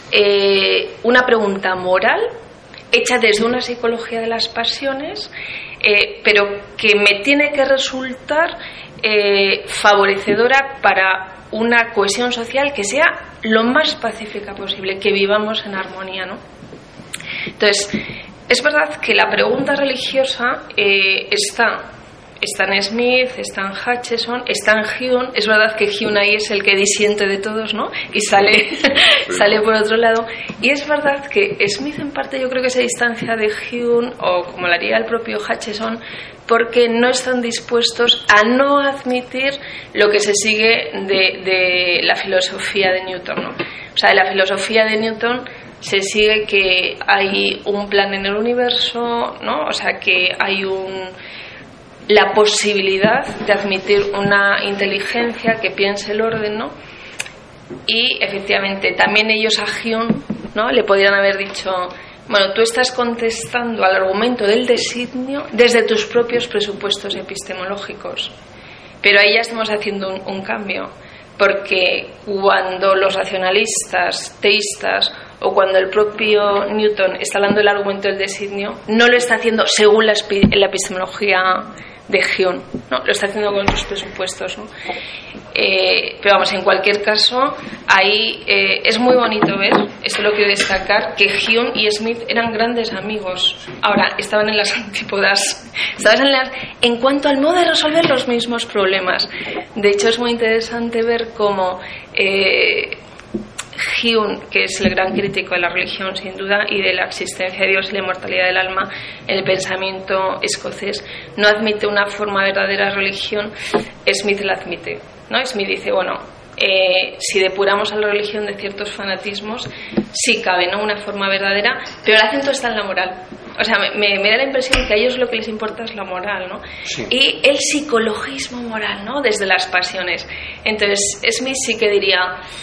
una pregunta moral hecha desde una psicología de las pasiones, pero que me tiene que resultar favorecedora para una cohesión social que sea lo más pacífica posible, que vivamos en armonía, ¿no? Entonces, es verdad que la pregunta religiosa está en Smith, está en Hutcheson, está en Hume. Es verdad que Hume ahí es el que disiente de todos, ¿no? Y sale por otro lado. Y es verdad que Smith en parte yo creo que se distancia de Hume, o como lo haría el propio Hutcheson, porque no están dispuestos a no admitir lo que se sigue de la filosofía de Newton, ¿no? O sea, de la filosofía de Newton se sigue que hay un plan en el universo, ¿no? O sea, que hay la posibilidad de admitir una inteligencia que piense el orden, ¿no? Y efectivamente también ellos a Hume, ¿no? Le podrían haber dicho, bueno, tú estás contestando al argumento del designio desde tus propios presupuestos epistemológicos, pero ahí ya estamos haciendo un cambio, porque cuando los racionalistas, teístas, o cuando el propio Newton está hablando del argumento del designio, no lo está haciendo según la epistemología de Hume, ¿no? Lo está haciendo con sus presupuestos, ¿no? Pero vamos, en cualquier caso, ahí es muy bonito ver, esto lo quiero destacar, que Hume y Smith eran grandes amigos. Ahora, estaban en las antípodas, en cuanto al modo de resolver los mismos problemas. De hecho, es muy interesante ver cómo Hume, que es el gran crítico de la religión sin duda y de la existencia de Dios y la inmortalidad del alma, el pensamiento escocés no admite una forma verdadera de religión. Smith la admite, ¿no? Smith dice, bueno, si depuramos a la religión de ciertos fanatismos, sí cabe, ¿no?, una forma verdadera, pero el acento está en la moral. O sea, me da la impresión que a ellos lo que les importa es la moral, ¿no? Sí. Y el psicologismo moral, ¿no?, desde las pasiones. Entonces, Smith sí que diría,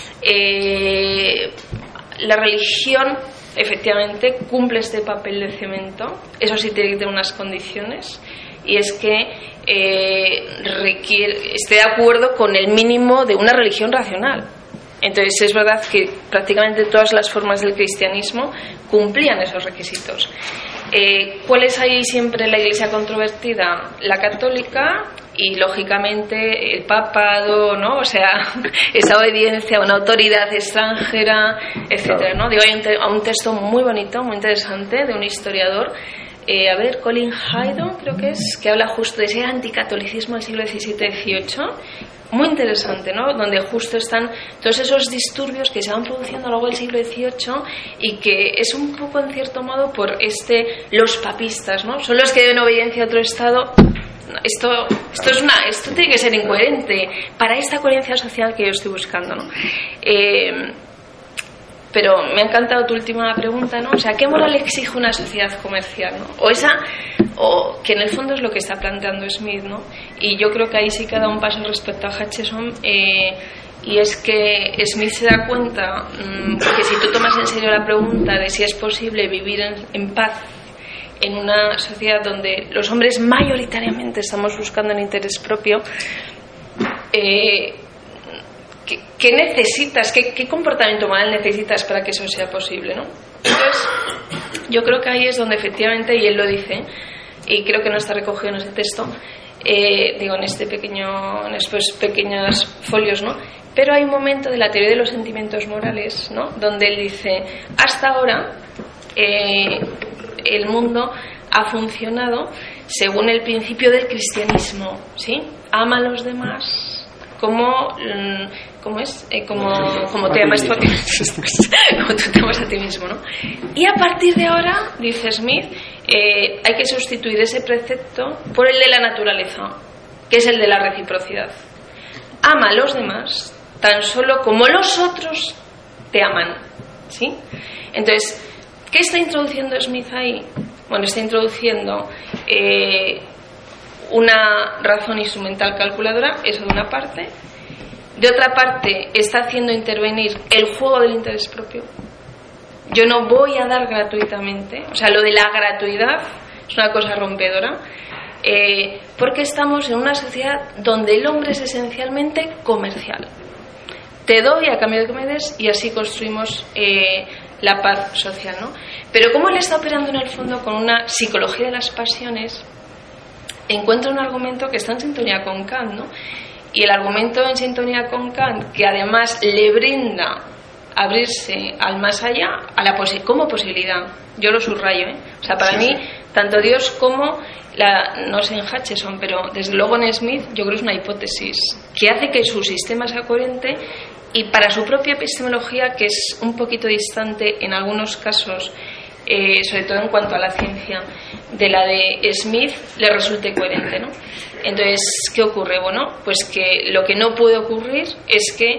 la religión efectivamente cumple este papel de cemento, eso sí tiene que tener unas condiciones, y es que esté de acuerdo con el mínimo de una religión racional. Entonces es verdad que prácticamente todas las formas del cristianismo cumplían esos requisitos. ¿Cuál es ahí siempre la iglesia controvertida? La católica y lógicamente el papado, ¿no? O sea, esa obediencia a una autoridad extranjera, etcétera, ¿no? Digo, hay un texto muy bonito, muy interesante de un historiador, Colin Haydon creo que es, que habla justo de ese anticatolicismo del siglo XVII-XVIII, muy interesante, ¿no? Donde justo están todos esos disturbios que se van produciendo a lo largo del siglo XVIII y que es un poco, en cierto modo, por los papistas, ¿no? Son los que deben obediencia a otro Estado. Esto tiene que ser incoherente para esta coherencia social que yo estoy buscando, ¿no? Pero me ha encantado tu última pregunta, ¿no? O sea, ¿qué moral exige una sociedad comercial, ¿no? O que en el fondo es lo que está planteando Smith, ¿no? Y yo creo que ahí sí que ha dado un paso respecto a Hutcheson, y es que Smith se da cuenta que si tú tomas en serio la pregunta de si es posible vivir en paz en una sociedad donde los hombres mayoritariamente estamos buscando el interés propio, ¿qué necesitas? ¿Qué comportamiento moral necesitas para que eso sea posible, ¿no? Entonces, yo creo que ahí es donde efectivamente, y él lo dice, y creo que no está recogido en ese texto, en estos pequeños folios, ¿no? Pero hay un momento de la teoría de los sentimientos morales, ¿no?, donde él dice, hasta ahora el mundo ha funcionado según el principio del cristianismo, ¿sí? Ama a los demás como te amas tú a ti mismo, como tú te amas a ti mismo, ¿no? Y a partir de ahora, dice Smith, hay que sustituir ese precepto por el de la naturaleza, que es el de la reciprocidad. Ama a los demás tan solo como los otros te aman, ¿sí? Entonces, ¿qué está introduciendo Smith ahí? Bueno, está introduciendo una razón instrumental calculadora, eso de una parte. De otra parte, está haciendo intervenir el juego del interés propio. Yo no voy a dar gratuitamente, o sea, lo de la gratuidad es una cosa rompedora, porque estamos en una sociedad donde el hombre es esencialmente comercial. Te doy a cambio de que me des, y así construimos la paz social, ¿no? Pero como él está operando en el fondo con una psicología de las pasiones, encuentra un argumento que está en sintonía con Kant, ¿no? Y el argumento en sintonía con Kant, que además le brinda abrirse al más allá como posibilidad. Yo lo subrayo, ¿eh? O sea, para mí, tanto Dios como no sé en Hutcheson, pero desde luego en Smith, yo creo que es una hipótesis que hace que su sistema sea coherente, y para su propia epistemología, que es un poquito distante en algunos casos, sobre todo en cuanto a la ciencia, de la de Smith, le resulte coherente, ¿no? Entonces, ¿qué ocurre? Bueno, pues que lo que no puede ocurrir es que,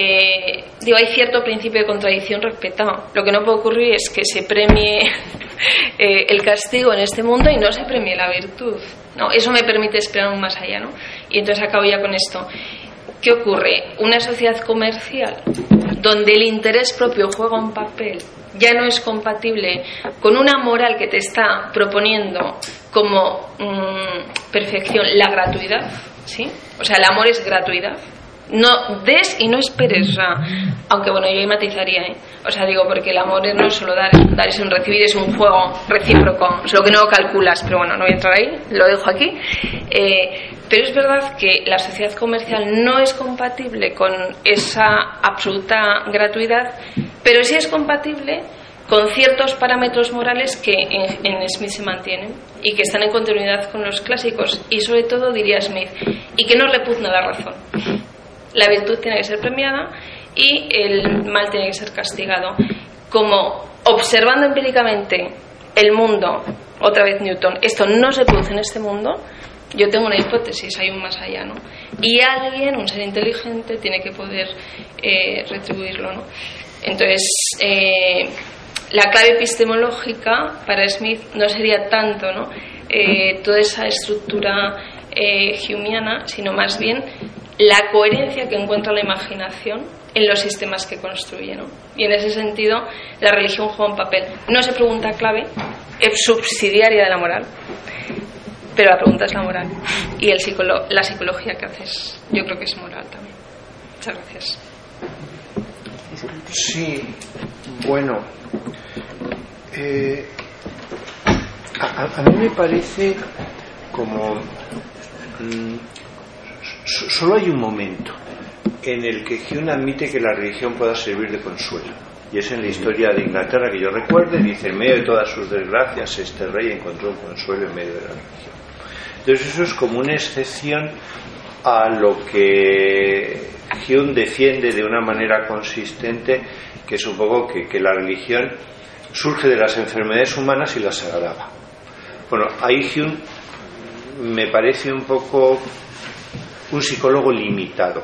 hay cierto principio de contradicción respetado. Lo que no puede ocurrir es que se premie el castigo en este mundo y no se premie la virtud, ¿no? Eso me permite esperar un más allá, ¿no? Y entonces acabo ya con esto. ¿Qué ocurre? Una sociedad comercial donde el interés propio juega un papel ya no es compatible con una moral que te está proponiendo como perfección la gratuidad, ¿sí? O sea, el amor es gratuidad. No des y no esperes, o sea, aunque bueno, yo ahí matizaría, o sea, digo, porque el amor no es solo dar es un recibir, es un juego recíproco, es lo que no calculas, pero bueno, no voy a entrar ahí, lo dejo aquí. Pero es verdad que la sociedad comercial no es compatible con esa absoluta gratuidad, pero sí es compatible con ciertos parámetros morales que en Smith se mantienen y que están en continuidad con los clásicos, y sobre todo, diría Smith, y que no repugna la razón. La virtud tiene que ser premiada y el mal tiene que ser castigado. Como observando empíricamente el mundo, otra vez Newton, esto no se produce en este mundo, yo tengo una hipótesis, hay un más allá, ¿no? Y alguien, un ser inteligente, tiene que poder retribuirlo, ¿no? Entonces, la clave epistemológica para Smith no sería tanto, ¿no? Toda esa estructura humeana, sino más bien la coherencia que encuentra la imaginación en los sistemas que construye, ¿no? Y en ese sentido, la religión juega un papel. No se pregunta clave, es subsidiaria de la moral, pero la pregunta es la moral. Y la psicología que haces, yo creo que es moral también. Muchas gracias. Sí, bueno, a mí me parece como solo hay un momento en el que Hume admite que la religión pueda servir de consuelo, y es en la historia de Inglaterra que yo recuerdo. Dice: en medio de todas sus desgracias este rey encontró un consuelo en medio de la religión. Entonces eso es como una excepción a lo que Hume defiende de una manera consistente, que es un poco que la religión surge de las enfermedades humanas y las agrava. Bueno, ahí Hume me parece un poco un psicólogo limitado.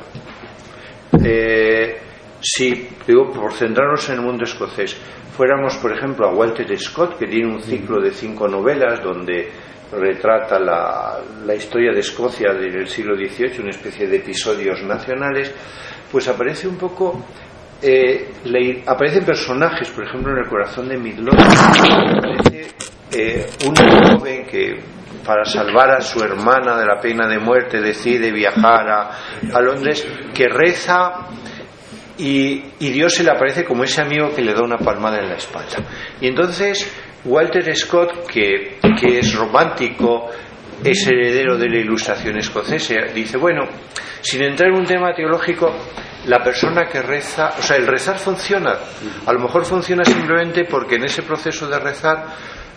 Si, digo, por centrarnos en el mundo escocés, fuéramos, por ejemplo, a Walter Scott, que tiene un ciclo de 5 novelas donde retrata la historia de Escocia del siglo XVIII, una especie de episodios nacionales, pues aparece un poco, aparecen personajes, por ejemplo, en El corazón de Midlothian, aparece un joven que, para salvar a su hermana de la pena de muerte, decide viajar a Londres, que reza y Dios se le aparece como ese amigo que le da una palmada en la espalda. Y entonces Walter Scott, que es romántico, es heredero de la Ilustración escocesa, dice: bueno, sin entrar en un tema teológico, la persona que reza, o sea, el rezar funciona. A lo mejor funciona simplemente porque en ese proceso de rezar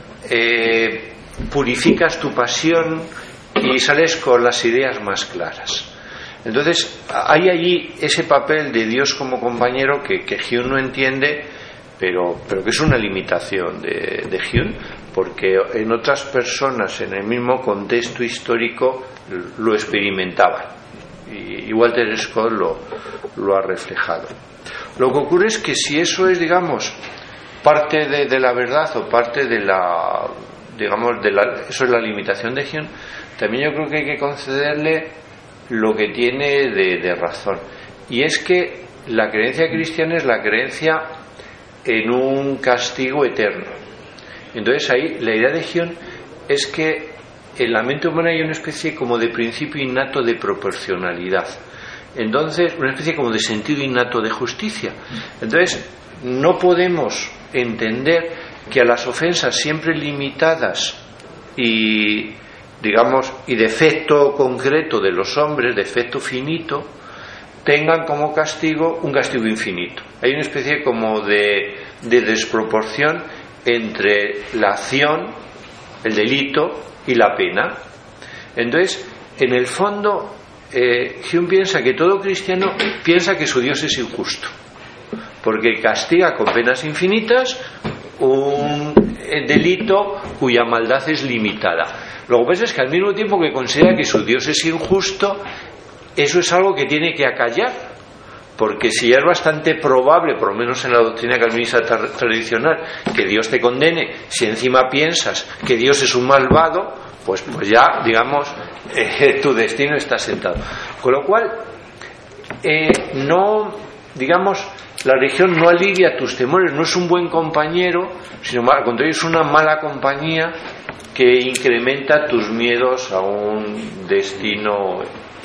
purificas tu pasión y sales con las ideas más claras. Entonces hay allí ese papel de Dios como compañero que Hume no entiende, pero que es una limitación de Hume, porque en otras personas en el mismo contexto histórico lo experimentaban, y Walter Scott lo ha reflejado. Lo que ocurre es que si eso es, digamos, parte de la verdad o parte de digamos, eso es la limitación de Hume, también yo creo que hay que concederle lo que tiene de razón. Y es que la creencia cristiana es la creencia en un castigo eterno. Entonces ahí la idea de Hume es que en la mente humana hay una especie como de principio innato de proporcionalidad. Entonces, una especie como de sentido innato de justicia. Entonces, no podemos entender que a las ofensas siempre limitadas y, digamos, y de efecto concreto de los hombres, de efecto finito, tengan como castigo un castigo infinito. Hay una especie como de desproporción entre la acción, el delito y la pena. Entonces, en el fondo, Hume piensa que todo cristiano piensa que su Dios es injusto, porque castiga con penas infinitas un delito cuya maldad es limitada. Lo que pasa es que al mismo tiempo que considera que su Dios es injusto, eso es algo que tiene que acallar, porque si ya es bastante probable, por lo menos en la doctrina calvinista tradicional, que Dios te condene, si encima piensas que Dios es un malvado, pues ya, digamos, tu destino está sentado. Con lo cual, no, digamos, la religión no alivia tus temores, no es un buen compañero, sino al contrario, es una mala compañía que incrementa tus miedos a un destino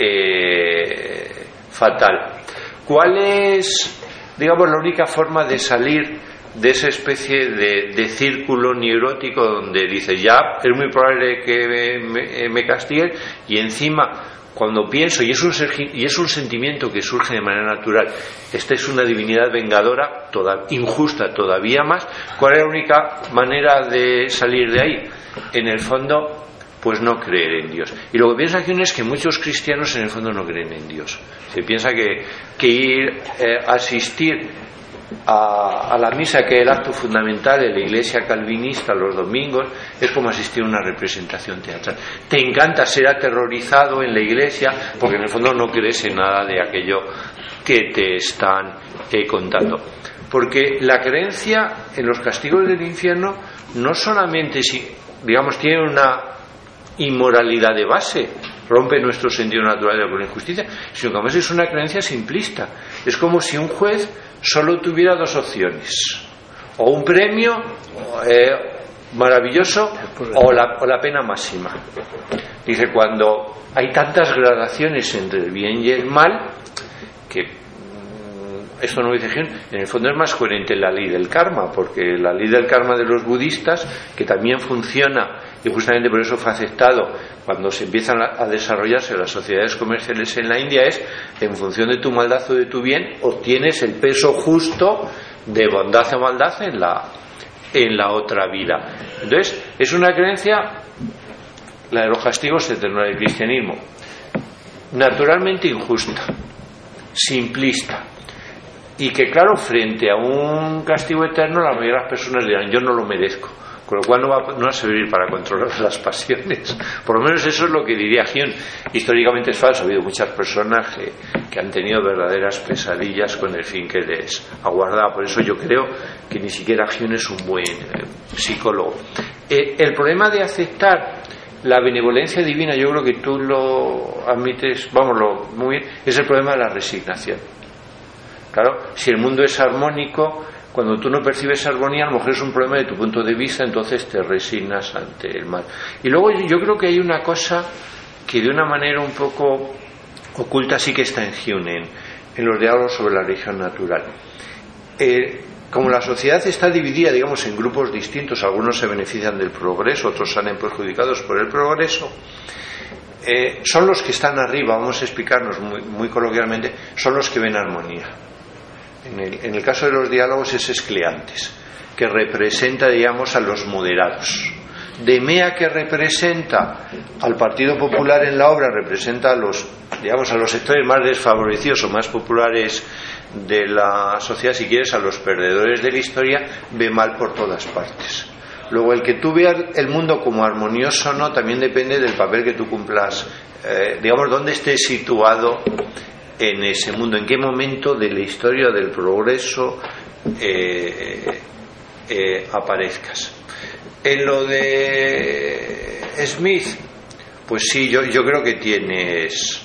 fatal. ¿Cuál es, digamos, la única forma de salir de esa especie de círculo neurótico donde dices, ya es muy probable que me castiguen, y encima cuando pienso, y es un sentimiento que surge de manera natural, esta es una divinidad vengadora, injusta todavía más? ¿Cuál es la única manera de salir de ahí? En el fondo, pues no creer en Dios. Y lo que piensa Hume es que muchos cristianos en el fondo no creen en Dios. Se piensa que ir a asistir a la misa, que es el acto fundamental en la iglesia calvinista los domingos, es como asistir a una representación teatral. Te encanta ser aterrorizado en la iglesia porque en el fondo no crees en nada de aquello que te están contando. Porque la creencia en los castigos del infierno no solamente, digamos, tiene una inmoralidad de base, rompe nuestro sentido natural de la injusticia, sino que además es una creencia simplista. Es como si un juez solo tuviera dos opciones: o un premio maravilloso o la pena máxima. Dice, cuando hay tantas gradaciones entre el bien y el mal, que esto no lo dice Hume, en el fondo es más coherente la ley del karma, porque la ley del karma de los budistas, que también funciona, y justamente por eso fue aceptado cuando se empiezan a desarrollarse las sociedades comerciales en la India, es en función de tu maldad o de tu bien, obtienes el peso justo de bondad o maldad en la otra vida. Entonces, es una creencia, la de los castigos eternos del cristianismo, naturalmente injusta, simplista, y que, claro, frente a un castigo eterno, la mayoría de las personas dirán, yo no lo merezco, con lo cual no va a servir para controlar las pasiones. Por lo menos eso es lo que diría Hume. Históricamente es falso, ha habido muchas personas que han tenido verdaderas pesadillas con el fin que les aguardaba. Por eso yo creo que ni siquiera Hume es un buen psicólogo. El problema de aceptar la benevolencia divina, yo creo que tú lo admites, muy bien, es el problema de la resignación. Claro, si el mundo es armónico, cuando tú no percibes armonía, a lo mejor es un problema de tu punto de vista, entonces te resignas ante el mal. Y luego yo creo que hay una cosa que de una manera un poco oculta sí que está en Hume, en los diálogos sobre la religión natural. Como la sociedad está dividida, digamos, en grupos distintos, algunos se benefician del progreso, otros salen perjudicados por el progreso, son los que están arriba, vamos a explicarnos muy coloquialmente, son los que ven armonía. En el caso de los diálogos es Escleantes, que representa, digamos, a los moderados. Demea, que representa al Partido Popular en la obra, representa a los sectores más desfavorecidos o más populares de la sociedad, si quieres, a los perdedores de la historia, ve mal por todas partes. Luego, el que tú veas el mundo como armonioso o no, también depende del papel que tú cumplas, digamos, dónde estés situado en ese mundo, en qué momento de la historia del progreso aparezcas. En lo de Smith, pues sí, yo creo que tienes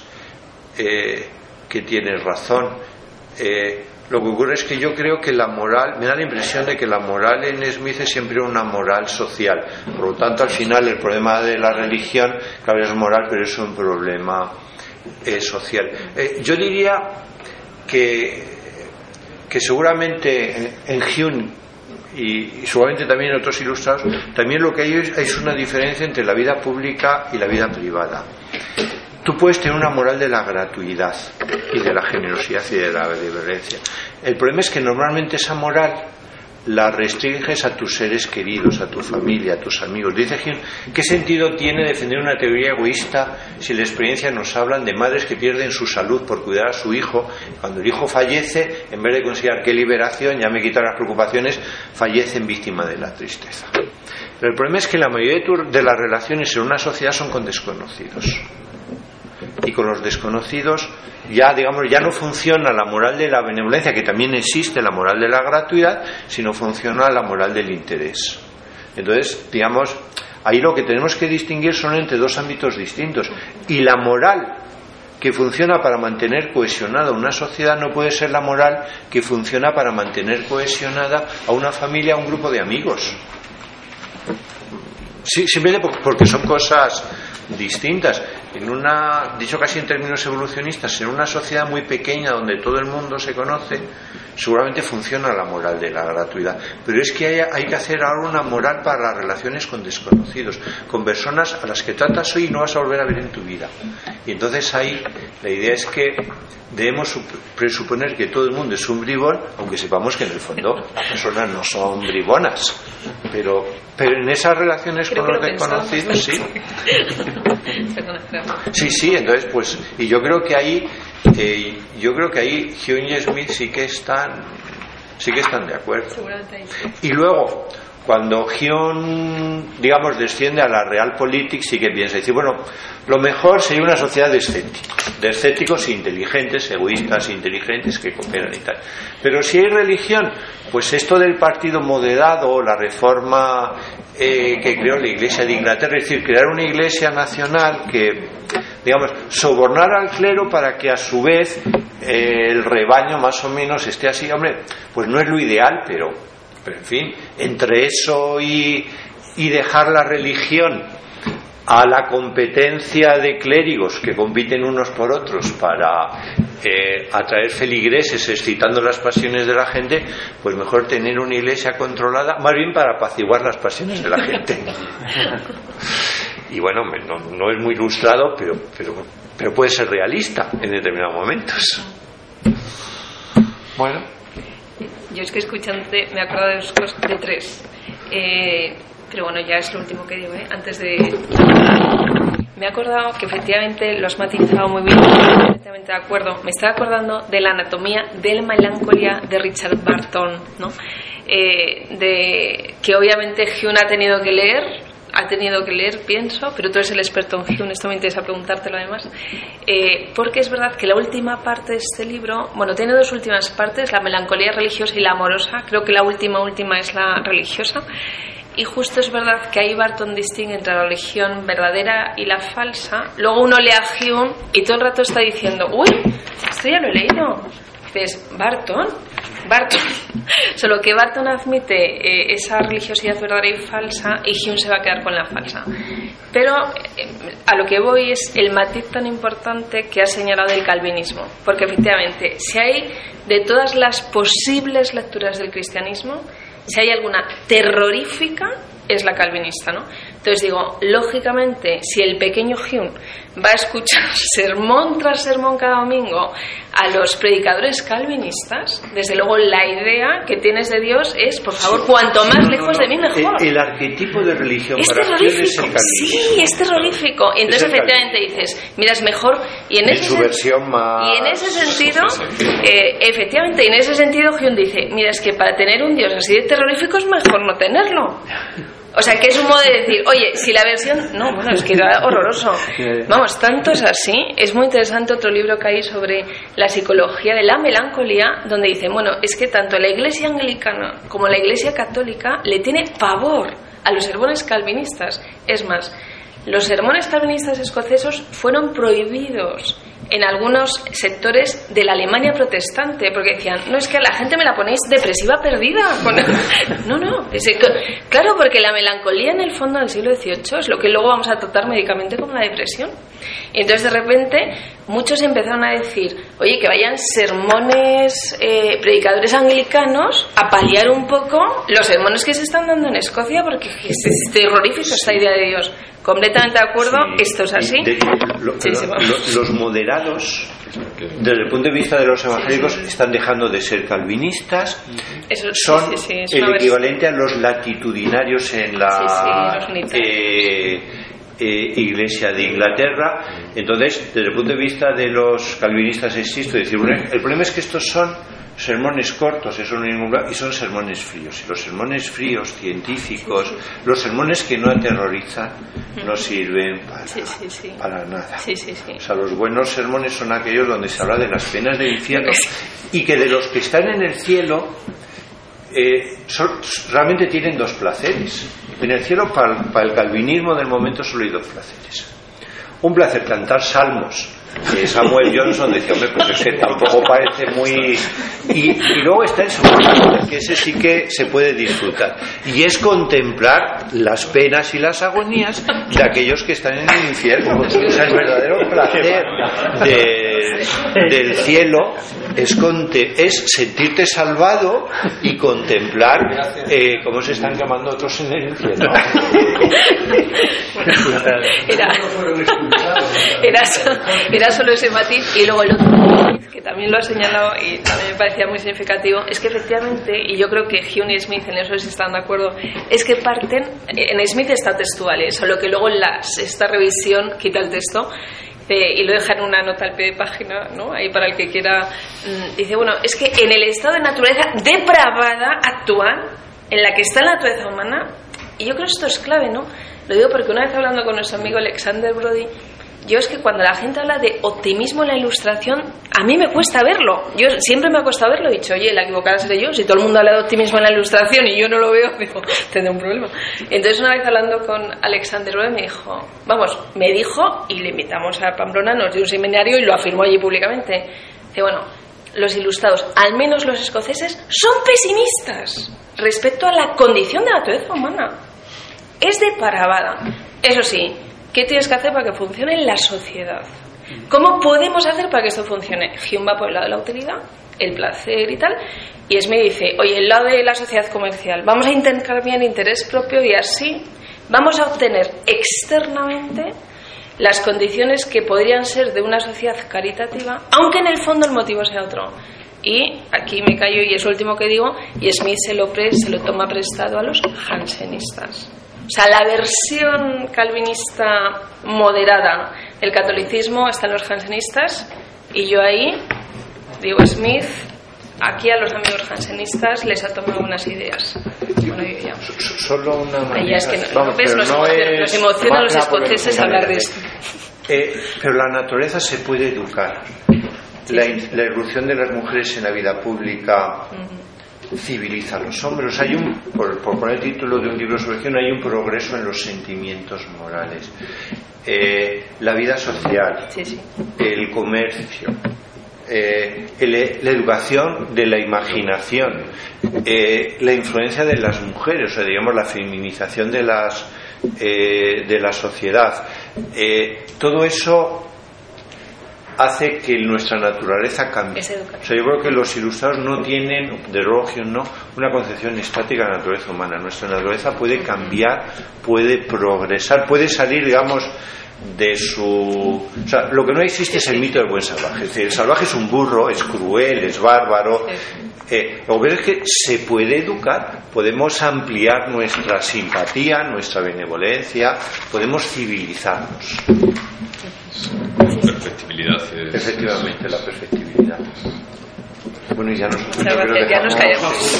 razón. Lo que ocurre es que yo creo que la moral, me da la impresión de que la moral en Smith es siempre una moral social. Por lo tanto, al final, el problema de la religión, claro, es moral, pero es un problema social. Yo diría que seguramente en Hume y seguramente también en otros ilustrados, también lo que hay es una diferencia entre la vida pública y la vida privada. Tú puedes tener una moral de la gratuidad y de la generosidad y de la benevolencia. El problema es que normalmente esa moral la restringes a tus seres queridos, a tu familia, a tus amigos. Dice Hume, ¿qué sentido tiene defender una teoría egoísta si la experiencia nos hablan de madres que pierden su salud por cuidar a su hijo? Cuando el hijo fallece, en vez de considerar qué liberación, ya me quitan las preocupaciones, fallecen víctima de la tristeza. Pero el problema es que la mayoría de las relaciones en una sociedad son con desconocidos. Y con los desconocidos ya no funciona la moral de la benevolencia, que también existe la moral de la gratuidad, sino funciona la moral del interés. Entonces, ahí lo que tenemos que distinguir son entre dos ámbitos distintos. Y la moral que funciona para mantener cohesionada una sociedad no puede ser la moral que funciona para mantener cohesionada a una familia, a un grupo de amigos. Sí, simplemente porque son cosas distintas. Dicho casi en términos evolucionistas, en una sociedad muy pequeña donde todo el mundo se conoce, seguramente funciona la moral de la gratuidad, pero es que hay que hacer ahora una moral para las relaciones con desconocidos, con personas a las que tratas hoy y no vas a volver a ver en tu vida. Y entonces ahí la idea es que debemos presuponer que todo el mundo es un bribón, aunque sepamos que en el fondo las personas no son bribonas, pero en esas relaciones con los desconocidos sí. Sí, entonces pues, y yo creo que ahí Hume y Smith sí que están de acuerdo. Y luego, cuando Hume, desciende a la realpolitik, sí que piensa, dice, bueno, lo mejor sería una sociedad de escépticos inteligentes, egoístas inteligentes que cooperan y tal. Pero si hay religión, pues esto del partido moderado, la reforma que creó la Iglesia de Inglaterra, es decir, crear una iglesia nacional que, sobornar al clero para que a su vez el rebaño más o menos esté así, pues no es lo ideal, pero en fin, entre eso y dejar la religión a la competencia de clérigos que compiten unos por otros para atraer feligreses excitando las pasiones de la gente, pues mejor tener una iglesia controlada, más bien para apaciguar las pasiones de la gente. Y bueno, no es muy ilustrado, pero puede ser realista en determinados momentos. Bueno, yo es que escuchándote me he acordado de tres, pero bueno, ya es lo último que digo, antes de... Me he acordado que efectivamente lo has matizado muy bien, completamente de acuerdo. Me estaba acordando de la anatomía de la melancolía de Richard Burton, ¿no? Que obviamente Hume ha tenido que leer, pienso, pero tú eres el experto en Hume, esto me interesa preguntártelo además, porque es verdad que la última parte de este libro, tiene dos últimas partes, la melancolía religiosa y la amorosa, creo que la última es la religiosa. Y justo es verdad que ahí Barton distingue entre la religión verdadera y la falsa. Luego uno lee a Hume y todo el rato está diciendo, uy, esto ya lo he leído. Dices, Barton. Solo que Barton admite esa religiosidad verdadera y falsa y Hume se va a quedar con la falsa. Pero a lo que voy es el matiz tan importante que ha señalado el calvinismo. Porque efectivamente, si hay de todas las posibles lecturas del cristianismo, si hay alguna terrorífica, es la calvinista, ¿no? Entonces digo, lógicamente, si el pequeño Hume va a escuchar sermón tras sermón cada domingo a los predicadores calvinistas, desde luego la idea que tienes de Dios es, por favor, cuanto más lejos de mí mejor. El arquetipo de religión es para terrorífico, es el calvinismo. sí, es terrorífico. Y entonces efectivamente dices, mira, es mejor. Y en ese versión más... Y en ese sentido, efectivamente, y en ese sentido Hume dice, mira, es que para tener un Dios así de terrorífico es mejor no tenerlo. O sea, que es un modo de decir, oye, si la versión... No, bueno, es que era horroroso. Vamos, tanto es así. Es muy interesante otro libro que hay sobre la psicología de la melancolía, donde dicen, bueno, es que tanto la Iglesia anglicana como la Iglesia católica le tiene pavor a los sermones calvinistas. Es más, los sermones calvinistas escoceses fueron prohibidos en algunos sectores de la Alemania protestante, porque decían, no, es que a la gente me la ponéis depresiva perdida. No, claro, porque la melancolía en el fondo del siglo XVIII es lo que luego vamos a tratar médicamente como la depresión. Y entonces de repente muchos empezaron a decir, oye, que vayan sermones, predicadores anglicanos a paliar un poco los sermones que se están dando en Escocia, porque es terrorífico esta idea de Dios. Completamente de acuerdo, esto es así. Los moderados, desde el punto de vista de los evangélicos, están dejando de ser calvinistas. Son el equivalente a los latitudinarios en la Iglesia de Inglaterra. Entonces, desde el punto de vista de los calvinistas, existe decir, el problema es que estos son sermones cortos, eso no hay ningún problema, y son sermones fríos. Y los sermones fríos, científicos, los sermones que no aterrorizan, no sirven para nada. O sea, los buenos sermones son aquellos donde se habla de las penas del infierno y que de los que están en el cielo realmente tienen dos placeres. En el cielo, para el calvinismo del momento, solo hay dos placeres. Un placer, cantar salmos. Samuel Johnson decía, hombre, pues es que tampoco parece muy... Y luego está el segundo, que ese sí que se puede disfrutar. Y es contemplar las penas y las agonías de aquellos que están en el infierno. O sea, el verdadero placer del cielo es sentirte salvado y contemplar cómo se están quemando otros en el infierno. Era solo ese matiz. Y luego el otro, que también lo ha señalado y también me parecía muy significativo, es que efectivamente, y yo creo que Hume y Smith en eso sí están de acuerdo, es que parten, en Smith está textual, solo que luego en esta revisión quita el texto y lo deja en una nota al pie de página, ¿no? Ahí para el que quiera. Dice, bueno, es que en el estado de naturaleza depravada actual en la que está la naturaleza humana, y yo creo que esto es clave, ¿no? Lo digo porque una vez hablando con nuestro amigo Alexander Brody, yo es que cuando la gente habla de optimismo en la Ilustración, a mí me cuesta verlo. Yo siempre me ha costado verlo. He dicho, oye, la equivocada seré yo. Si todo el mundo habla de optimismo en la Ilustración y yo no lo veo, digo, tendré un problema. Entonces una vez hablando con Alexander Brode me dijo, y le invitamos a Pamplona, nos dio un seminario y lo afirmó allí públicamente. Dice, bueno, los ilustrados, al menos los escoceses, son pesimistas respecto a la condición de la naturaleza humana. Es depravada. Eso sí, ¿qué tienes que hacer para que funcione en la sociedad? ¿Cómo podemos hacer para que esto funcione? Hume va por el lado de la utilidad, el placer y tal, y Smith dice, oye, el lado de la sociedad comercial, vamos a intercambiar interés propio y así vamos a obtener externamente las condiciones que podrían ser de una sociedad caritativa, aunque en el fondo el motivo sea otro. Y aquí me callo y es lo último que digo, y Smith se lo toma prestado a los jansenistas. O sea, la versión calvinista moderada del catolicismo está en los jansenistas, y yo ahí digo, Smith, aquí a los amigos jansenistas les ha tomado unas ideas. Bueno, yo ya. Solo una manera. Es que nos emociona a los escoceses hablar de esto. Pero la naturaleza se puede educar. La irrupción de las mujeres en la vida pública civiliza a los hombres. Hay por poner el título de un libro sobre Hume, hay un progreso en los sentimientos morales, la vida social, el comercio, la educación de la imaginación, la influencia de las mujeres, o sea, digamos, la feminización de la sociedad, todo eso hace que nuestra naturaleza cambie. O sea, yo creo que los ilustrados no tienen, de Rogion, no, una concepción estática de la naturaleza humana. Nuestra naturaleza puede cambiar, puede progresar, puede salir, digamos, de su... O sea, lo que no existe es el mito del buen salvaje. Es decir, el salvaje es un burro, es cruel, es bárbaro. Lo que es que se puede educar, podemos ampliar nuestra simpatía, nuestra benevolencia, podemos civilizarnos. Perfectibilidad. Efectivamente, la perfectibilidad. Bueno, y ya nos callamos.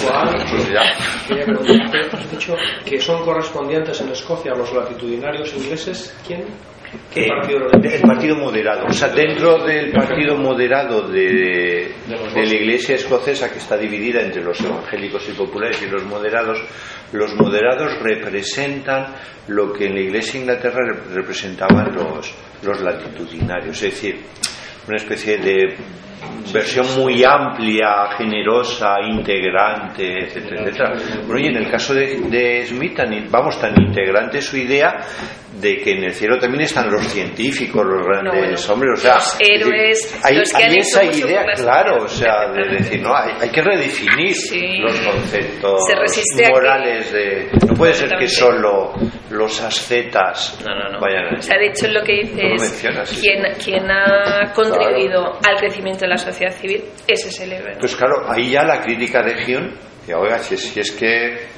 Has dicho que son correspondientes en Escocia a los latitudinarios ingleses. ¿Quién? ¿Qué partido? El partido moderado. O sea, dentro del partido moderado de la Iglesia escocesa, que está dividida entre los evangélicos y populares y los moderados representan lo que en la Iglesia de Inglaterra representaban los latitudinarios. Es decir, una especie de versión muy amplia, generosa, integrante, etcétera, etcétera. Bueno, y en el caso de Smith, tan integrante su idea de que en el cielo también están los científicos, los grandes hombres, o sea, los héroes, hay esa hecho idea, claro, o sea, de decir, no, hay que redefinir los conceptos morales no puede ser que solo los ascetas vayan a... O sea, de hecho, lo que dice es quien ha contribuido al crecimiento de la sociedad civil, ese es el héroe. Pues claro, ahí ya la crítica de Hume, que oiga, si es que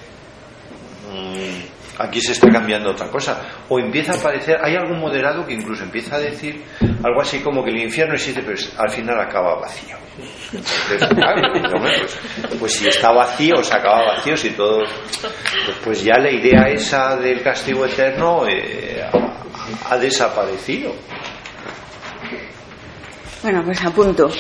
aquí se está cambiando otra cosa, o empieza a aparecer, hay algún moderado que incluso empieza a decir algo así como que el infierno existe, pero al final acaba vacío. Entonces, claro, pues si está vacío, se acaba vacío, si todo, pues ya la idea esa del castigo eterno ha desaparecido. Bueno, pues apunto.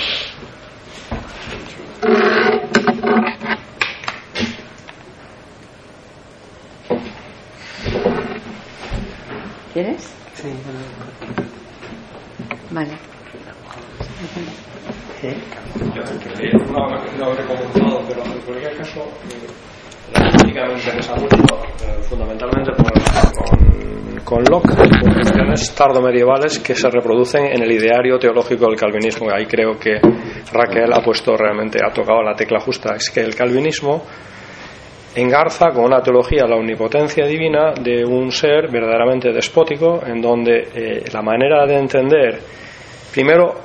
¿Quieres? Sí. Vale. ¿Sí? No habré comentado, pero en cualquier caso la crítica me interesa mucho, fundamentalmente con Locke, con cuestiones tardomedievales que se reproducen en el ideario teológico del calvinismo. Ahí creo que Raquel ha tocado la tecla justa. Es que el calvinismo engarza con una teología la omnipotencia divina de un ser verdaderamente despótico, en donde la manera de entender primero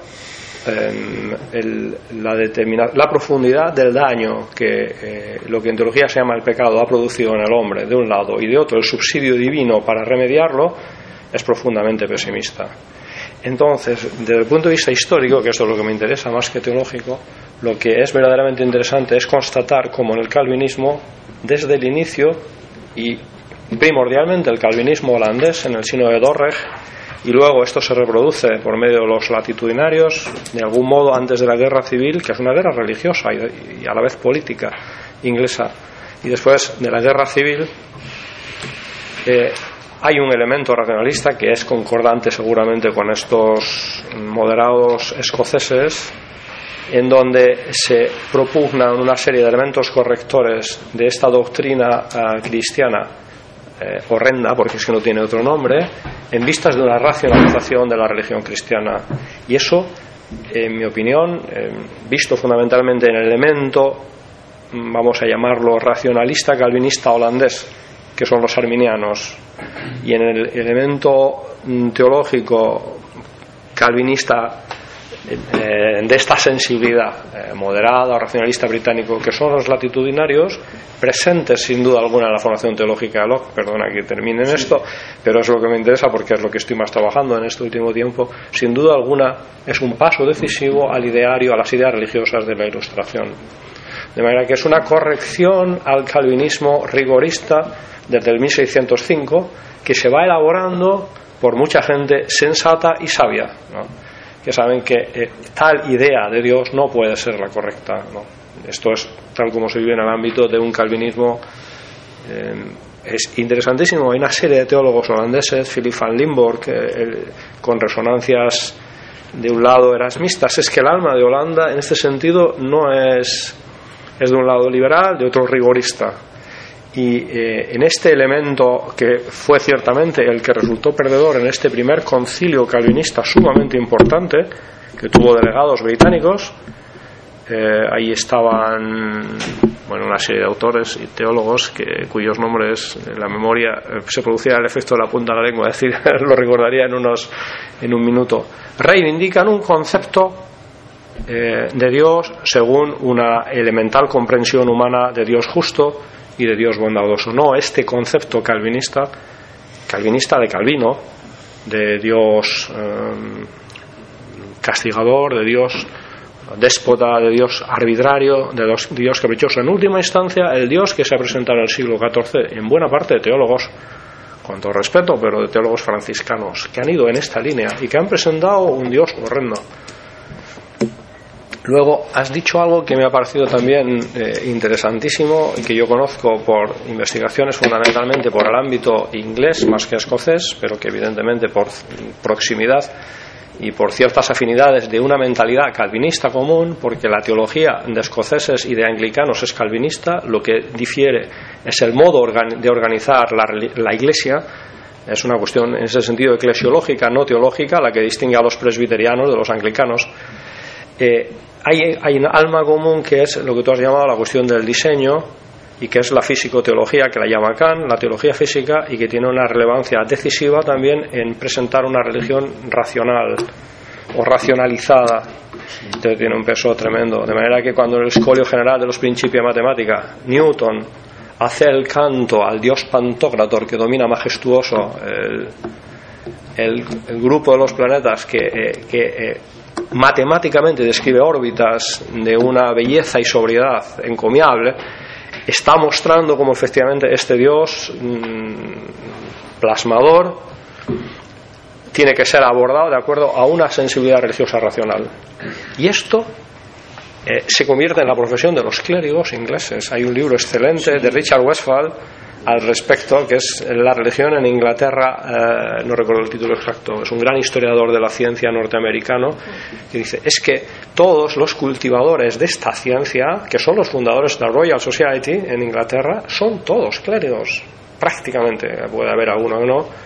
la profundidad del daño que lo que en teología se llama el pecado ha producido en el hombre de un lado, y de otro el subsidio divino para remediarlo, es profundamente pesimista. Entonces, desde el punto de vista histórico, que esto es lo que me interesa más que teológico, lo que es verdaderamente interesante es constatar cómo en el calvinismo, desde el inicio, y primordialmente el calvinismo holandés en el Sínodo de Dordrecht, y luego esto se reproduce por medio de los latitudinarios, de algún modo antes de la guerra civil, que es una guerra religiosa y a la vez política inglesa, y después de la guerra civil, hay un elemento racionalista que es concordante seguramente con estos moderados escoceses, en donde se propugnan una serie de elementos correctores de esta doctrina cristiana horrenda, porque es que no tiene otro nombre, en vistas de una racionalización de la religión cristiana. Y eso, en mi opinión, visto fundamentalmente en el elemento, vamos a llamarlo racionalista calvinista holandés, que son los arminianos, y en el elemento teológico calvinista de esta sensibilidad moderada o racionalista británico, que son los latitudinarios, presentes sin duda alguna en la formación teológica de Locke. Perdona que termine en esto, pero es lo que me interesa porque es lo que estoy más trabajando en este último tiempo. Sin duda alguna es un paso decisivo al ideario, a las ideas religiosas de la Ilustración, de manera que es una corrección al calvinismo rigorista desde el 1605, que se va elaborando por mucha gente sensata y sabia, ¿no?, que saben que tal idea de Dios no puede ser la correcta, ¿no? Esto es tal como se vive en el ámbito de un calvinismo. Es interesantísimo. Hay una serie de teólogos holandeses, Philip van Limborg, con resonancias de un lado erasmistas. Es que el alma de Holanda en este sentido no es de un lado liberal, de otro rigorista. Y en este elemento, que fue ciertamente el que resultó perdedor en este primer concilio calvinista sumamente importante, que tuvo delegados británicos, ahí estaban una serie de autores y teólogos cuyos nombres en la memoria se producía el efecto de la punta de la lengua, es decir, lo recordaría en un minuto. Reivindican un concepto de Dios según una elemental comprensión humana de Dios justo y de Dios bondadoso, no este concepto calvinista de Calvino, de Dios castigador, de Dios déspota, de Dios arbitrario, de Dios caprichoso. En última instancia, el Dios que se ha presentado en el siglo XIV en buena parte de teólogos, con todo respeto, pero de teólogos franciscanos, que han ido en esta línea y que han presentado un Dios horrendo. Luego, has dicho algo que me ha parecido también interesantísimo y que yo conozco por investigaciones fundamentalmente por el ámbito inglés más que escocés, pero que evidentemente por proximidad y por ciertas afinidades de una mentalidad calvinista común, porque la teología de escoceses y de anglicanos es calvinista, lo que difiere es el modo de organizar la Iglesia. Es una cuestión en ese sentido eclesiológica, no teológica, la que distingue a los presbiterianos de los anglicanos. Hay un alma común que es lo que tú has llamado la cuestión del diseño, y que es la físico-teología, que la llama Kant, la teología física, y que tiene una relevancia decisiva también en presentar una religión racional o racionalizada. Entonces tiene un peso tremendo, de manera que cuando en el escolio general de los principios de matemática Newton hace el canto al dios Pantocrator, que domina majestuoso el grupo de los planetas, que matemáticamente describe órbitas de una belleza y sobriedad encomiable, está mostrando cómo efectivamente este Dios plasmador tiene que ser abordado de acuerdo a una sensibilidad religiosa racional. Y esto se convierte en la profesión de los clérigos ingleses. Hay un libro excelente de Richard Westphal al respecto, que es La religión en Inglaterra, no recuerdo el título exacto, es un gran historiador de la ciencia norteamericano, que dice, es que todos los cultivadores de esta ciencia, que son los fundadores de la Royal Society en Inglaterra, son todos clérigos, prácticamente, puede haber alguno que no.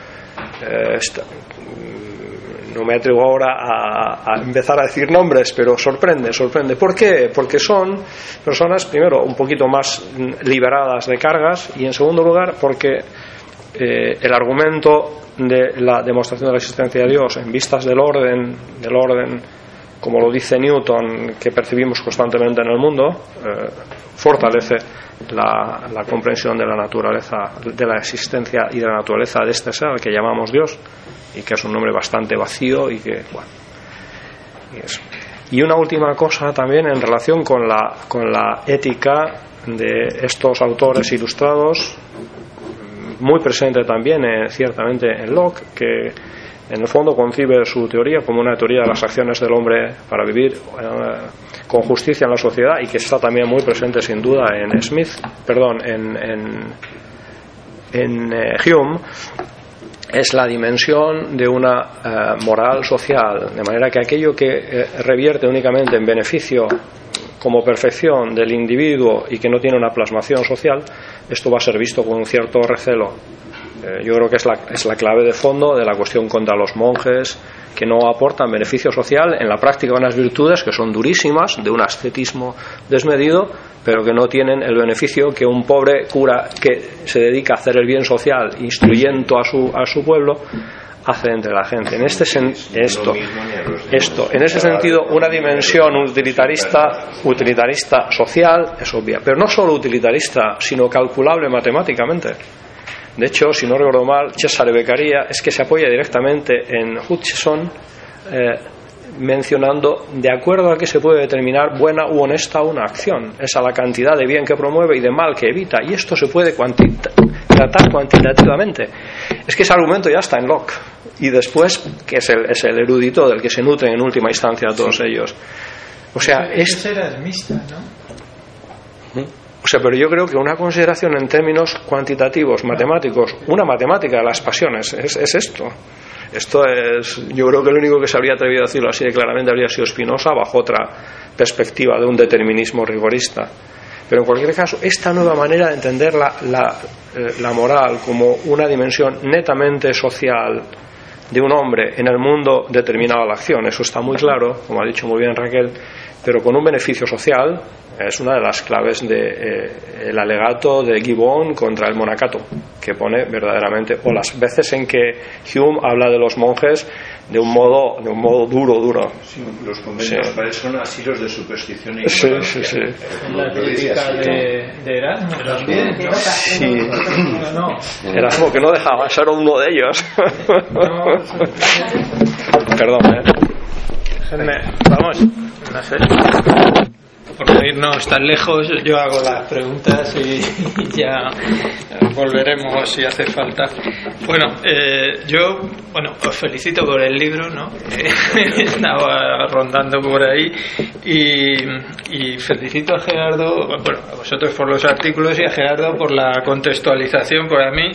No me atrevo ahora a empezar a decir nombres, pero sorprende. ¿Por qué? Porque son personas, primero, un poquito más liberadas de cargas, y en segundo lugar, porque el argumento de la demostración de la existencia de Dios en vistas del orden, como lo dice Newton, que percibimos constantemente en el mundo, fortalece la comprensión de la naturaleza, de la existencia y de la naturaleza de este ser al que llamamos Dios, y que es un nombre bastante vacío y que, bueno, y eso. Y una última cosa también en relación con la ética de estos autores ilustrados, muy presente también ciertamente en Locke, que en el fondo concibe su teoría como una teoría de las acciones del hombre para vivir con justicia en la sociedad, y que está también muy presente sin duda en Hume. Es la dimensión de una moral social, de manera que aquello que revierte únicamente en beneficio como perfección del individuo y que no tiene una plasmación social, esto va a ser visto con un cierto recelo. Yo creo que es la clave de fondo de la cuestión contra los monjes, que no aportan beneficio social, en la práctica unas virtudes que son durísimas, de un ascetismo desmedido, pero que no tienen el beneficio que un pobre cura que se dedica a hacer el bien social, instruyendo a su pueblo, hace entre la gente. En este en ese sentido, una dimensión utilitarista social es obvia, pero no solo utilitarista, sino calculable matemáticamente. De hecho, si no recuerdo mal, Cesare Beccaria es que se apoya directamente en Hutcheson, mencionando de acuerdo a que se puede determinar buena u honesta una acción. Es a la cantidad de bien que promueve y de mal que evita, y esto se puede tratar cuantitativamente. Es que ese argumento ya está en Locke, y después, que es el erudito del que se nutren en última instancia todos ellos. O sea, era mixta, ¿no? Pero yo creo que una consideración en términos cuantitativos, matemáticos, una matemática de las pasiones, es esto. Esto es, yo creo que el único que se habría atrevido a decirlo así de claramente habría sido Spinoza, bajo otra perspectiva de un determinismo rigorista. Pero en cualquier caso, esta nueva manera de entender la moral como una dimensión netamente social de un hombre en el mundo determinado a la acción, eso está muy claro, como ha dicho muy bien Raquel, pero con un beneficio social, es una de las claves del alegato de Gibbon contra el monacato, que pone verdaderamente, o las veces en que Hume habla de los monjes de un modo duro. Sí, los convenios son asilos de superstición y sí. La crítica de Erasmo también, ¿no? Sí. No. Erasmo, que no dejaba ser uno de ellos. Perdón, Vamos. no sé, por no irnos tan lejos, yo hago las preguntas y ya volveremos si hace falta. Bueno, yo os felicito por el libro, ¿no? Estaba rondando por ahí y felicito a Gerardo, bueno, a vosotros por los artículos y a Gerardo por la contextualización. Para mí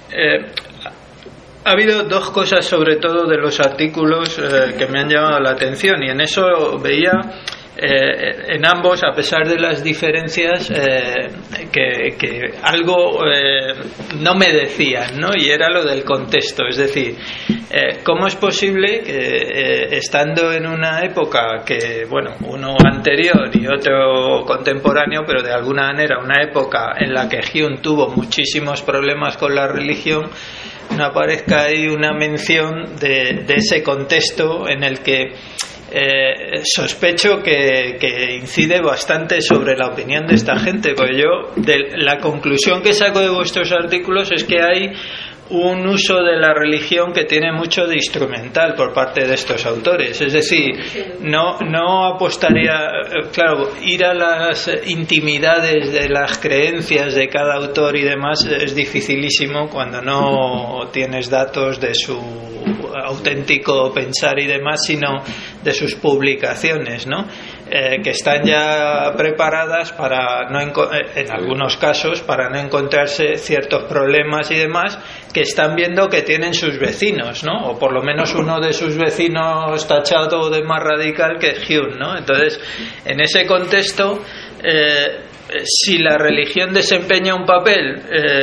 ha habido dos cosas sobre todo de los artículos que me han llamado la atención, y en eso veía en ambos, a pesar de las diferencias, que algo no me decían, ¿no? Y era lo del contexto. Es decir, ¿cómo es posible que estando en una época que, bueno, uno anterior y otro contemporáneo, pero de alguna manera una época en la que Hume tuvo muchísimos problemas con la religión, no aparezca ahí una mención de ese contexto en el que sospecho que incide bastante sobre la opinión de esta gente? Porque yo, la conclusión que saco de vuestros artículos es que hay un uso de la religión que tiene mucho de instrumental por parte de estos autores. Es decir, no apostaría, claro, ir a las intimidades de las creencias de cada autor y demás es dificilísimo cuando no tienes datos de su auténtico pensar y demás, sino de sus publicaciones, ¿no? Que están ya preparadas para en algunos casos para no encontrarse ciertos problemas y demás que están viendo que tienen sus vecinos, ¿no? O por lo menos uno de sus vecinos tachado de más radical que Hume, ¿no? Entonces, en ese contexto, si la religión desempeña un papel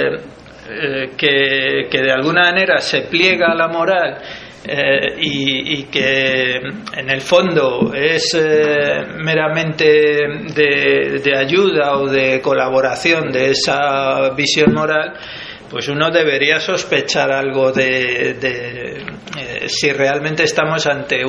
que de alguna manera se pliega a la moral, y que en el fondo es meramente de ayuda o de colaboración de esa visión moral, pues uno debería sospechar algo de si realmente estamos ante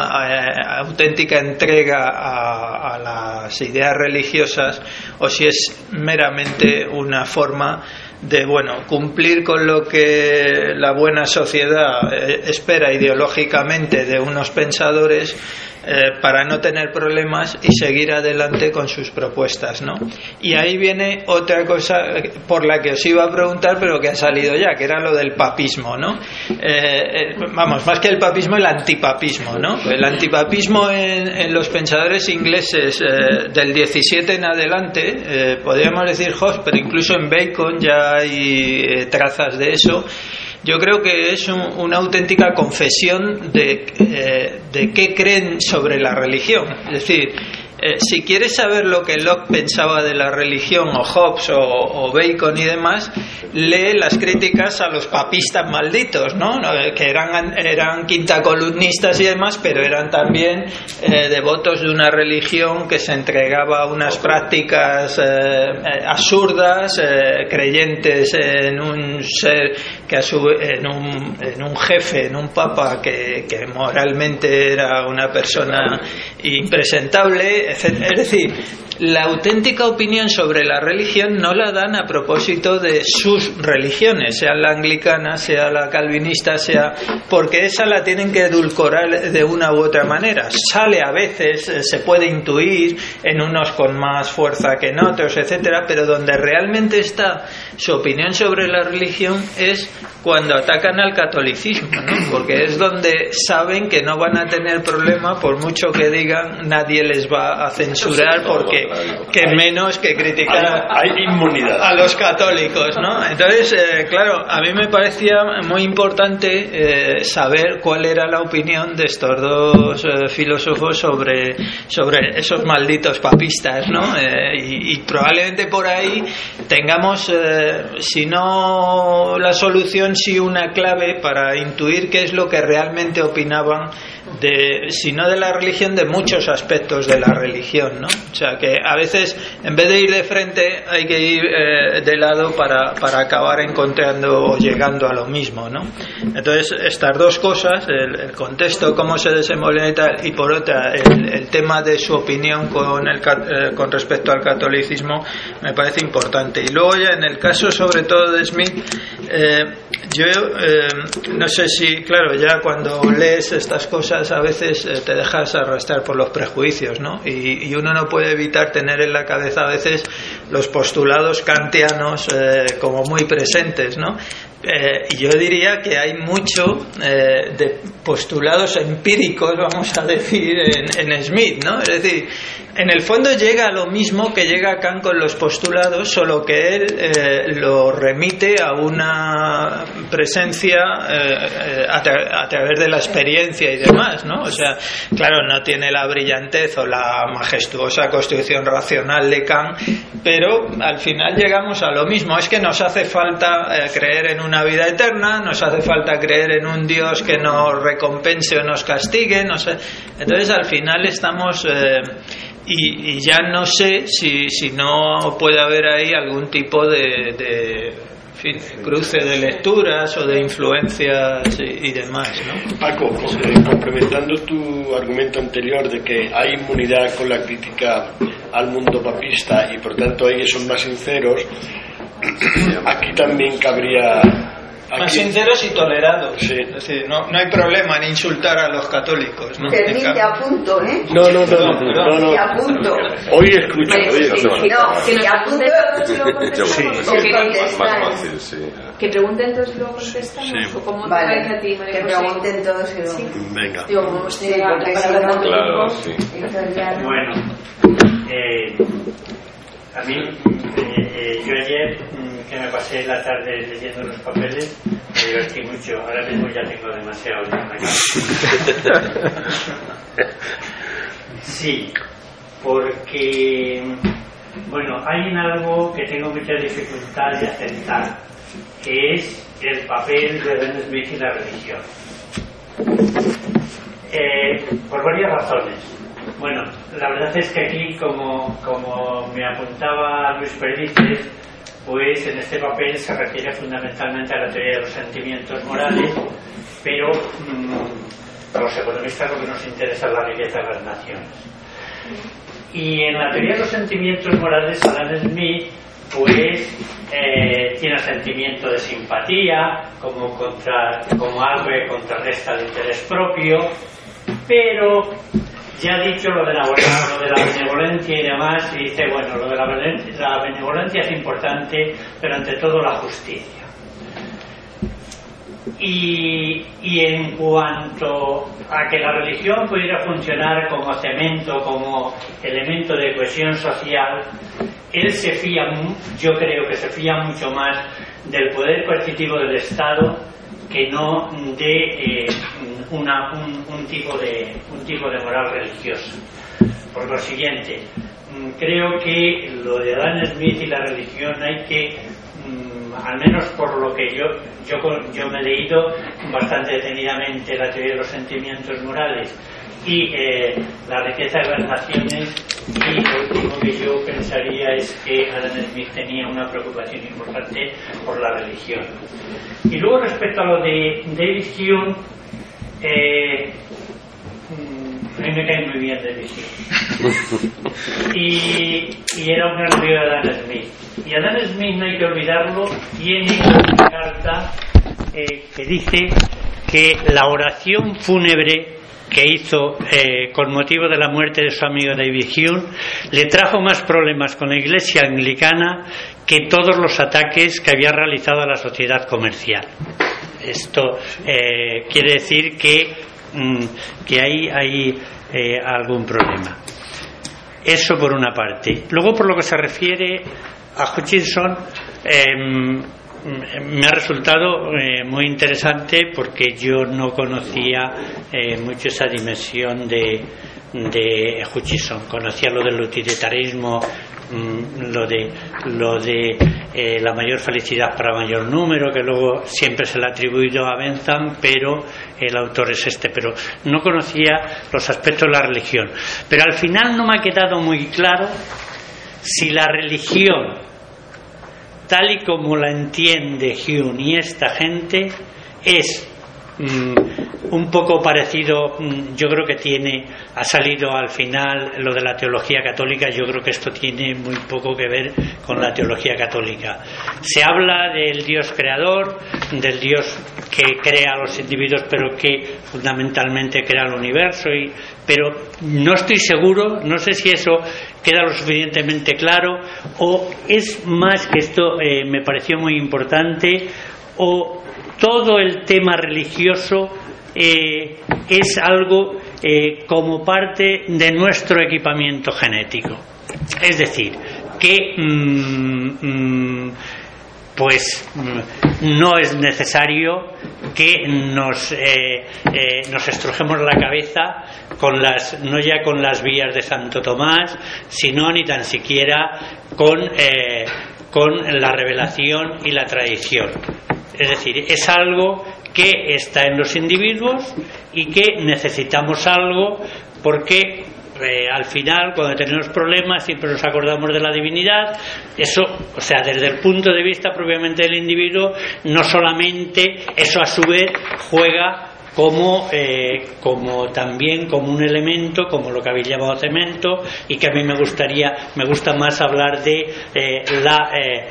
una auténtica entrega a las ideas religiosas o si es meramente una forma de, bueno, cumplir con lo que la buena sociedad espera ideológicamente de unos pensadores para no tener problemas y seguir adelante con sus propuestas, ¿no? Y ahí viene otra cosa por la que os iba a preguntar, pero que ha salido ya, que era lo del papismo, ¿no? Vamos, más que el papismo, el antipapismo, ¿no? El antipapismo en los pensadores ingleses del 17 en adelante, podríamos decir Hobbes, pero incluso en Bacon ya hay trazas de eso. Yo creo que es una auténtica confesión de qué creen sobre la religión. Es decir, si quieres saber lo que Locke pensaba de la religión, o Hobbes o Bacon y demás, lee las críticas a los papistas malditos, ¿no? Que eran quintacolumnistas y demás, pero eran también devotos de una religión que se entregaba a unas prácticas absurdas, creyentes en un ser que en un jefe, en un papa que moralmente era una persona impresentable, etc. Es decir, la auténtica opinión sobre la religión no la dan a propósito de sus religiones, sea la anglicana, sea la calvinista, sea porque esa la tienen que edulcorar de una u otra manera. Sale a veces, se puede intuir en unos con más fuerza que en otros, etcétera, pero donde realmente está su opinión sobre la religión es cuando atacan al catolicismo, ¿no? Porque es donde saben que no van a tener problema, por mucho que digan, nadie les va a censurar, porque que menos que criticar hay inmunidad a los católicos, ¿no? Entonces, claro, a mí me parecía muy importante saber cuál era la opinión de estos dos filósofos sobre esos malditos papistas, ¿no? Y probablemente por ahí tengamos, si no la solución, sí una clave para intuir qué es lo que realmente opinaban si no de la religión, de muchos aspectos de la religión, ¿no? O sea que a veces, en vez de ir de frente, hay que ir de lado para acabar encontrando o llegando a lo mismo, ¿no? Entonces, estas dos cosas, el contexto, cómo se desenvuelve y tal, y por otra, el tema de su opinión con respecto al catolicismo, me parece importante. Y luego ya en el caso sobre todo de Smith, yo no sé si, claro, ya cuando lees estas cosas a veces te dejas arrastrar por los prejuicios, ¿no? Y uno no puede evitar tener en la cabeza a veces los postulados kantianos como muy presentes, ¿no? Y yo diría que hay mucho de postulados empíricos, vamos a decir, en Smith, ¿no? Es decir, en el fondo llega a lo mismo que llega Kant con los postulados, solo que él lo remite a una presencia a través de la experiencia y demás, ¿no? O sea, claro, no tiene la brillantez o la majestuosa construcción racional de Kant, pero al final llegamos a lo mismo. Es que nos hace falta creer en una vida eterna, nos hace falta creer en un Dios que nos recompense o nos castigue, no sé. Entonces al final estamos y ya no sé si no puede haber ahí algún tipo de cruce de lecturas o de influencias y demás, ¿no? Paco, complementando tu argumento anterior de que hay inmunidad con la crítica al mundo papista y por tanto ellos son más sinceros, aquí también cabría... Más sinceros y tolerados. Sí. Es decir, no hay problema en insultar a los católicos, ¿no? Fermín, te apunto, ¿eh? No. Te apunto. Hoy escucho. Te apunto. Que pregunten todos y luego contestamos. Sí. ¿O cómo Vale, te parece a ti, María que José? pregunten todos y luego. Venga. Digo, como hemos Sí, tenido porque la si palabra no- Claro, sí. Bueno, a mí, yo ayer que me pasé la tarde leyendo los papeles, me divertí mucho. Ahora mismo ya tengo demasiado en la cabeza. Sí, porque, bueno, hay en algo que tengo mucha dificultad de aceptar, que es el papel de Adam Smith y la religión. Por varias razones. Bueno, la verdad es que aquí, como me apuntaba Luis Perdices, pues en este papel se refiere fundamentalmente a la teoría de los sentimientos morales, pero a los economistas lo que nos interesa es la riqueza de las naciones. Y en la teoría de los sentimientos morales, Adam Smith pues tiene el sentimiento de simpatía como algo que contrarresta el interés propio, pero ya ha dicho lo de la benevolencia y demás, y dice, bueno, lo de la benevolencia es importante, pero ante todo la justicia. Y en cuanto a que la religión pudiera funcionar como cemento, como elemento de cohesión social, él se fía, yo creo que se fía mucho más del poder coercitivo del Estado que no de un tipo de moral religiosa. Por lo siguiente, creo que lo de Adam Smith y la religión hay que, al menos por lo que yo me he leído bastante detenidamente la teoría de los sentimientos morales y la riqueza de las naciones, y lo último que yo pensaría es que Adam Smith tenía una preocupación importante por la religión. Y luego respecto a lo de David Hume, a mí me cae muy bien David Hume y era un gran amigo de Adam Smith, y Adam Smith, no hay que olvidarlo, tiene una carta que dice que la oración fúnebre que hizo con motivo de la muerte de su amigo David Hume le trajo más problemas con la Iglesia anglicana que todos los ataques que había realizado a la sociedad comercial. Esto quiere decir que hay algún problema. Eso por una parte. Luego, por lo que se refiere a Hutchinson, me ha resultado muy interesante porque yo no conocía mucho esa dimensión de Hutchinson. Conocía lo del utilitarismo, lo de la mayor felicidad para mayor número, que luego siempre se le ha atribuido a Bentham, pero el autor es este. Pero no conocía los aspectos de la religión. Pero al final no me ha quedado muy claro si la religión, tal y como la entiende Hume y esta gente, es un poco parecido. Yo creo que ha salido al final lo de la teología católica. Yo creo que esto tiene muy poco que ver con la teología católica. Se habla del Dios creador, del Dios que crea a los individuos, pero que fundamentalmente crea el universo. Pero no estoy seguro, no sé si eso queda lo suficientemente claro, o es más que esto me pareció muy importante, o todo el tema religioso es algo como parte de nuestro equipamiento genético. Es decir, que pues no es necesario que nos estrujemos la cabeza no ya con las vías de Santo Tomás, sino ni tan siquiera con la revelación y la tradición. Es decir, es algo que está en los individuos y que necesitamos algo porque al final, cuando tenemos problemas, siempre nos acordamos de la divinidad. Eso, o sea, desde el punto de vista propiamente del individuo, no solamente eso a su vez juega como también como un elemento, como lo que habéis llamado cemento, y que a mí me gusta más hablar de la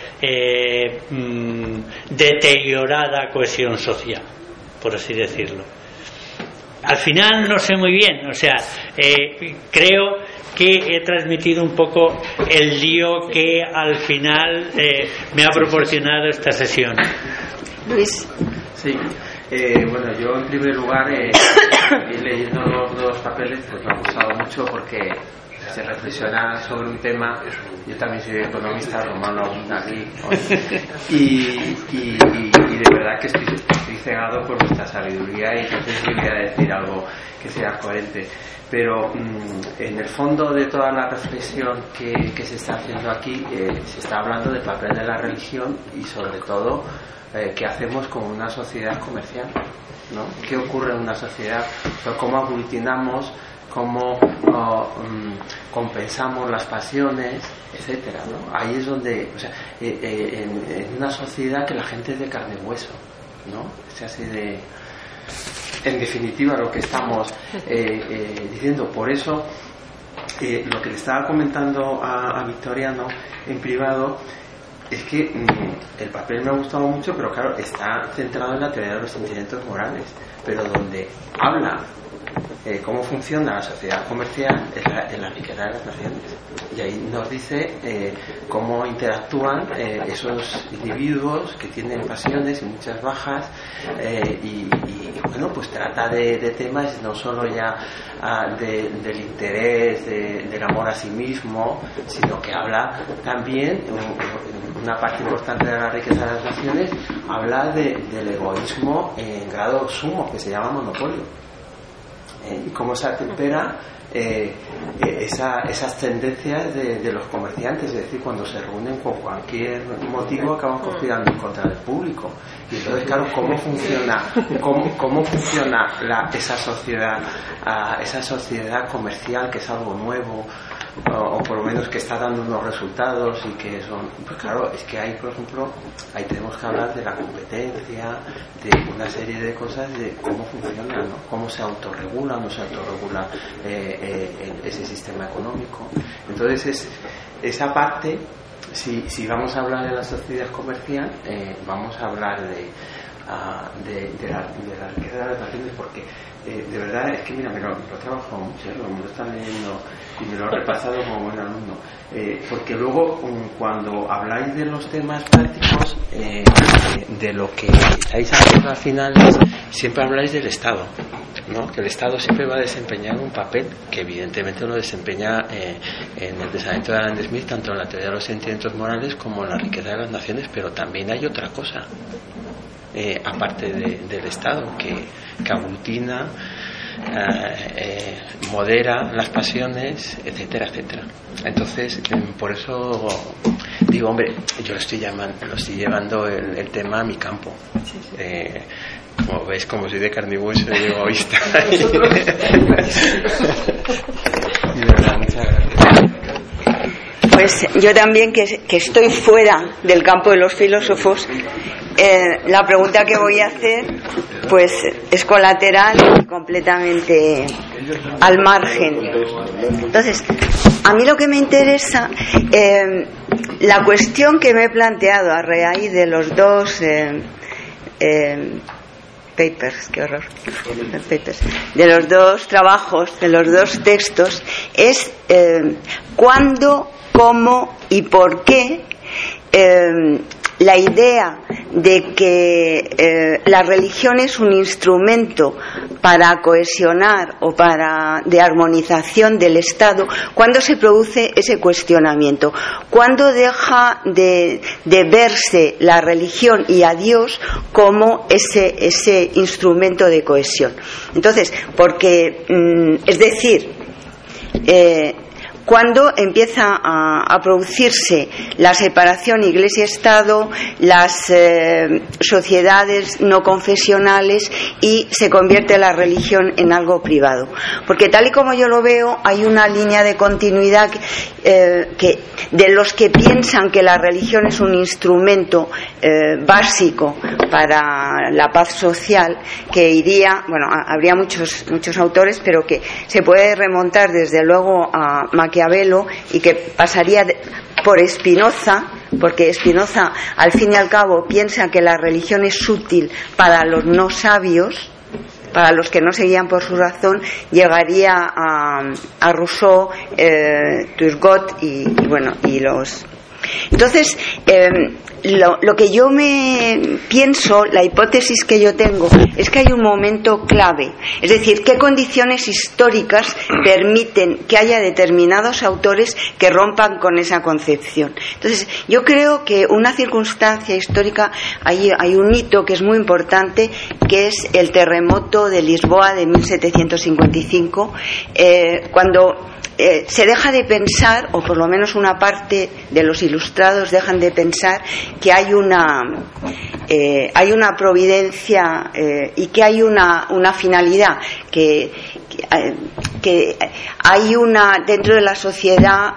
deteriorada cohesión social, por así decirlo. Al final no sé muy bien, o sea, creo que he transmitido un poco el lío que al final me ha proporcionado esta sesión. Luis. Sí, bueno, yo en primer lugar, leyendo los dos papeles, pues me ha gustado mucho porque se reflexiona sobre un tema. Yo también soy economista, Román lo abunda aquí hoy, y de verdad que estoy cegado por vuestra sabiduría, y entonces yo voy a decir algo que sea coherente. Pero en el fondo de toda la reflexión que se está haciendo aquí, se está hablando del papel de la religión y sobre todo qué hacemos con una sociedad comercial, ¿no? ¿Qué ocurre en una sociedad? ¿Cómo aglutinamos? Cómo compensamos las pasiones, etcétera, ¿no? Ahí es donde, o sea, en una sociedad que la gente es de carne y hueso, ¿no? Es así de, en definitiva, lo que estamos diciendo. Por eso, lo que le estaba comentando a Victoriano en privado es que el papel me ha gustado mucho, pero claro, está centrado en la teoría de los sentimientos morales, pero donde habla cómo funciona la sociedad comercial en la riqueza de las naciones, y ahí nos dice cómo interactúan esos individuos que tienen pasiones y muchas bajas, y bueno, pues trata de temas no solo ya del interés, del amor a sí mismo, sino que habla también, una parte importante de la riqueza de las naciones, habla del egoísmo en grado sumo, que se llama monopolio. Y cómo se atempera esas tendencias de los comerciantes, es decir, cuando se reúnen con cualquier motivo acaban conspirando en contra del público. Y entonces, claro, cómo funciona esa sociedad comercial, que es algo nuevo, o por lo menos que está dando unos resultados y que son, pues claro, es que hay, por ejemplo, ahí tenemos que hablar de la competencia, de una serie de cosas, de cómo funciona, ¿no? Cómo se autorregula o no se autorregula ese sistema económico. Entonces esa parte, si vamos a hablar de la sociedad comercial, vamos a hablar de la riqueza de las naciones, porque de verdad es que mira, me lo he trabajado mucho, me lo están leyendo y me lo he repasado como buen alumno, porque luego cuando habláis de los temas prácticos, de lo que estáis haciendo al final, siempre habláis del Estado, ¿no? Que el Estado siempre va a desempeñar un papel que evidentemente lo desempeña en el pensamiento de Adam Smith, tanto en la teoría de los sentimientos morales como en la riqueza de las naciones, pero también hay otra cosa, aparte del Estado, que aglutina, modera las pasiones, etcétera, etcétera. Entonces, por eso digo, hombre, yo lo estoy llevando el tema a mi campo. Como veis, como soy de carne y hueso, soy egoísta. Y de verdad, muchas gracias. Pues yo también, que estoy fuera del campo de los filósofos, la pregunta que voy a hacer pues es colateral y completamente al margen. Entonces, a mí lo que me interesa, la cuestión que me he planteado a raíz de los dos papers, qué horror, papers, de los dos trabajos, de los dos textos, es cuándo, cómo y por qué la idea de que la religión es un instrumento para cohesionar o de armonización del Estado, cuando se produce ese cuestionamiento, cuando deja de verse la religión y a Dios como ese instrumento de cohesión. Entonces, porque es decir, cuando empieza a producirse la separación Iglesia-Estado, las sociedades no confesionales, y se convierte la religión en algo privado. Porque tal y como yo lo veo, hay una línea de continuidad de los que piensan que la religión es un instrumento básico para la paz social, que iría, bueno, habría muchos autores, pero que se puede remontar desde luego a Maquiavelo, y que pasaría por Spinoza, porque Spinoza al fin y al cabo piensa que la religión es útil para los no sabios, para los que no se guían por su razón. Llegaría a Rousseau, Turgot y los. Entonces, lo que yo me pienso, la hipótesis que yo tengo, es que hay un momento clave, es decir, qué condiciones históricas permiten que haya determinados autores que rompan con esa concepción. Entonces, yo creo que una circunstancia histórica, hay un hito que es muy importante, que es el terremoto de Lisboa de 1755, cuando se deja de pensar, o por lo menos una parte de los ilustrados dejan de pensar, que hay una providencia y que hay una finalidad, que hay dentro de la sociedad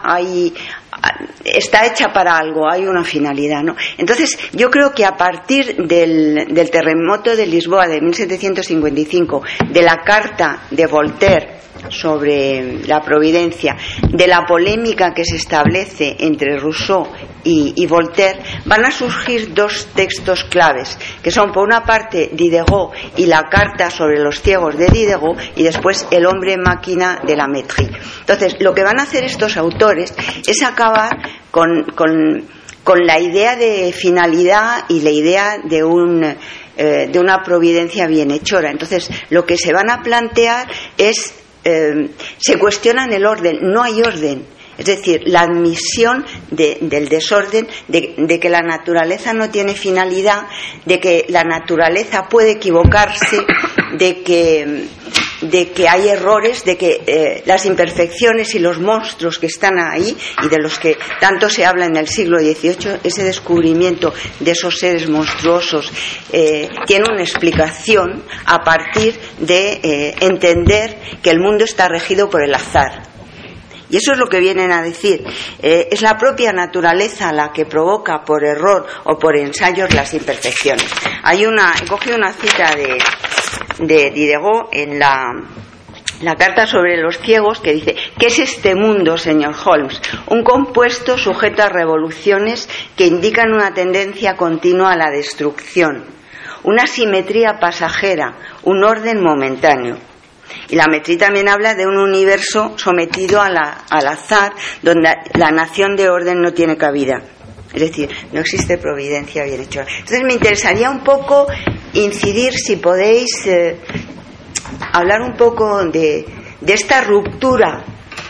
está hecha para algo, hay una finalidad, ¿no? Entonces, yo creo que a partir del terremoto de Lisboa de 1755, de la carta de Voltaire sobre la providencia, de la polémica que se establece entre Rousseau y Voltaire, van a surgir dos textos claves, que son por una parte Diderot y la carta sobre los ciegos de Diderot, y después el hombre máquina de Lamétrie. Entonces, lo que van a hacer estos autores es acabar con la idea de finalidad y la idea de una providencia bienhechora. Entonces, lo que se van a plantear es se cuestionan el orden, no hay orden, es decir, la admisión del desorden, de que la naturaleza no tiene finalidad, de que la naturaleza puede equivocarse, de que hay errores, de que las imperfecciones y los monstruos que están ahí, y de los que tanto se habla en el siglo XVIII, ese descubrimiento de esos seres monstruosos tiene una explicación a partir de entender que el mundo está regido por el azar. Y eso es lo que vienen a decir. Es la propia naturaleza la que provoca por error o por ensayos las imperfecciones. He cogido una cita de Diderot en la carta sobre los ciegos, que dice: ¿qué es este mundo, señor Holmes? Un compuesto sujeto a revoluciones que indican una tendencia continua a la destrucción, una simetría pasajera, un orden momentáneo. Y Lamétrie también habla de un universo sometido al azar, donde la nación de orden no tiene cabida. Es decir, no existe providencia bienhechora. Entonces me interesaría un poco incidir, si podéis, hablar un poco de esta ruptura,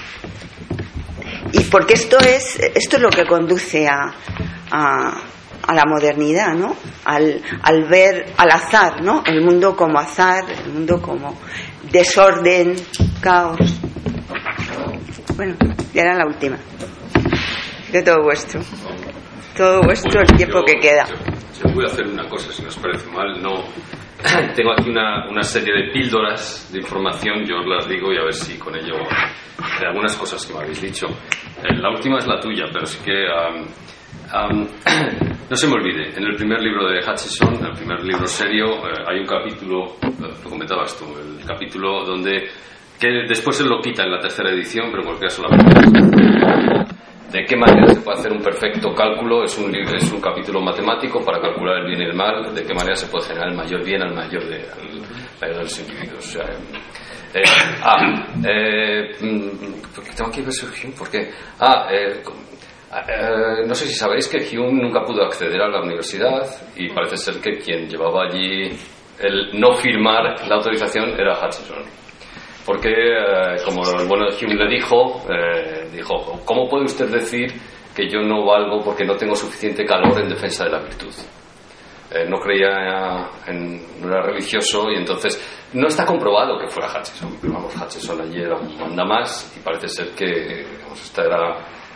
y porque esto es lo que conduce a la modernidad, ¿no? Al ver al azar, ¿no? El mundo como azar, el mundo como desorden, caos. Bueno, ya era la última. De todo vuestro el tiempo que queda. Yo voy a hacer una cosa, si nos parece mal. No, tengo aquí una serie de píldoras de información, yo os las digo y a ver si con ello algunas cosas que me habéis dicho. La última es la tuya, pero sí que no se me olvide, en el primer libro de Hutchison, el primer libro serio, hay un capítulo, lo comentabas tú, el capítulo donde, que después se lo quita en la tercera edición, pero porque solamente de qué manera se puede hacer un perfecto cálculo. Es un capítulo matemático para calcular el bien y el mal, de qué manera se puede generar el mayor bien al mayor de los individuos. O sea, tengo aquí Hume, ¿por qué? No sé si sabéis que Hume nunca pudo acceder a la universidad y parece ser que quien llevaba allí el no firmar la autorización era Hutcheson. Porque, como el bueno de Hume le dijo, ¿cómo puede usted decir que yo no valgo porque no tengo suficiente calor en defensa de la virtud? No creía no era religioso y entonces no está comprobado que fuera Hutcheson, pero vamos, Hutcheson allí era un mandamás y parece ser que esta era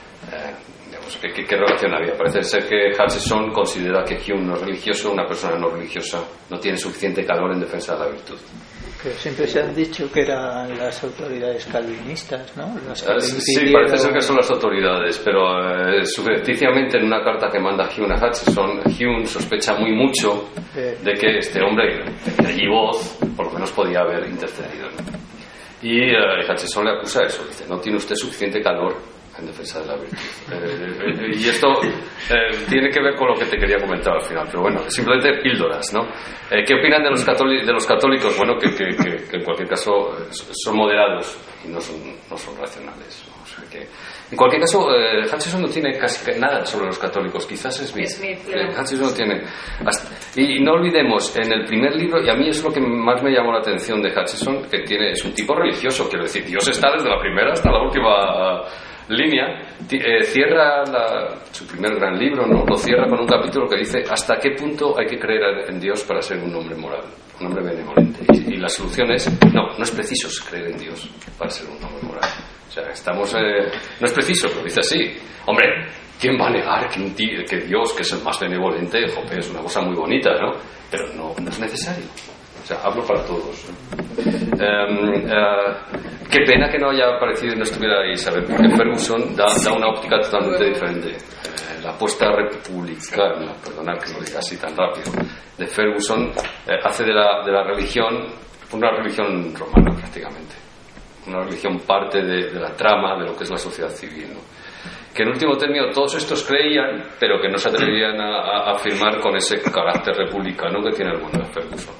¿qué relación había? Parece ser que Hutcheson considera que Hume no es religioso, una persona no religiosa no tiene suficiente calor en defensa de la virtud. Pero siempre se han dicho que eran las autoridades calvinistas, ¿no? Las que sí, parece ser que son las autoridades, pero subrepticiamente en una carta que manda Hume a Hutcheson, Hume sospecha muy mucho de que este hombre, de allí voz, por lo menos podía haber intercedido, ¿no? Y Hutcheson le acusa eso, dice, no tiene usted suficiente calor en defensa de la virtud. Y esto tiene que ver con lo que te quería comentar al final, pero bueno, simplemente píldoras, ¿no? ¿Qué opinan de los católicos? Bueno, que en cualquier caso son moderados y no son racionales, ¿no? O sea que, en cualquier caso, Hutcheson no tiene casi nada sobre los católicos, quizás Smith. Hutcheson no tiene. Y no olvidemos, en el primer libro, y a mí es lo que más me llamó la atención de Hutcheson, que es un tipo religioso, quiero decir, Dios está desde la primera hasta la última línea. Cierra su primer gran libro, ¿no? Lo cierra con un capítulo que dice hasta qué punto hay que creer en Dios para ser un hombre moral, un hombre benevolente, y la solución es no es preciso creer en Dios para ser un hombre moral. O sea, no es preciso, lo dice así. Hombre, ¿quién va a negar que Dios, que es el más benevolente, es una cosa muy bonita, ¿no? Pero no es necesario. O sea, hablo para todos, ¿no? Qué pena que no haya aparecido y no estuviera ahí, ¿sabes? Porque Ferguson da una óptica totalmente diferente. La apuesta republicana, perdonad que lo diga así tan rápido, de Ferguson hace de la religión una religión romana prácticamente. Una religión parte de la trama de lo que es la sociedad civil, ¿no? Que en último término todos estos creían, pero que no se atrevían a afirmar con ese carácter republicano que tiene el mundo de Ferguson.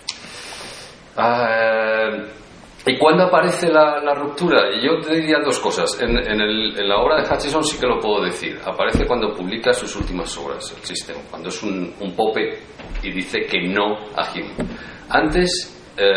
¿Y cuándo aparece la ruptura? Yo te diría dos cosas. En la obra de Hutcheson sí que lo puedo decir. Aparece cuando publica sus últimas obras, el Sistema, cuando es un pope y dice que no a Hume. Antes,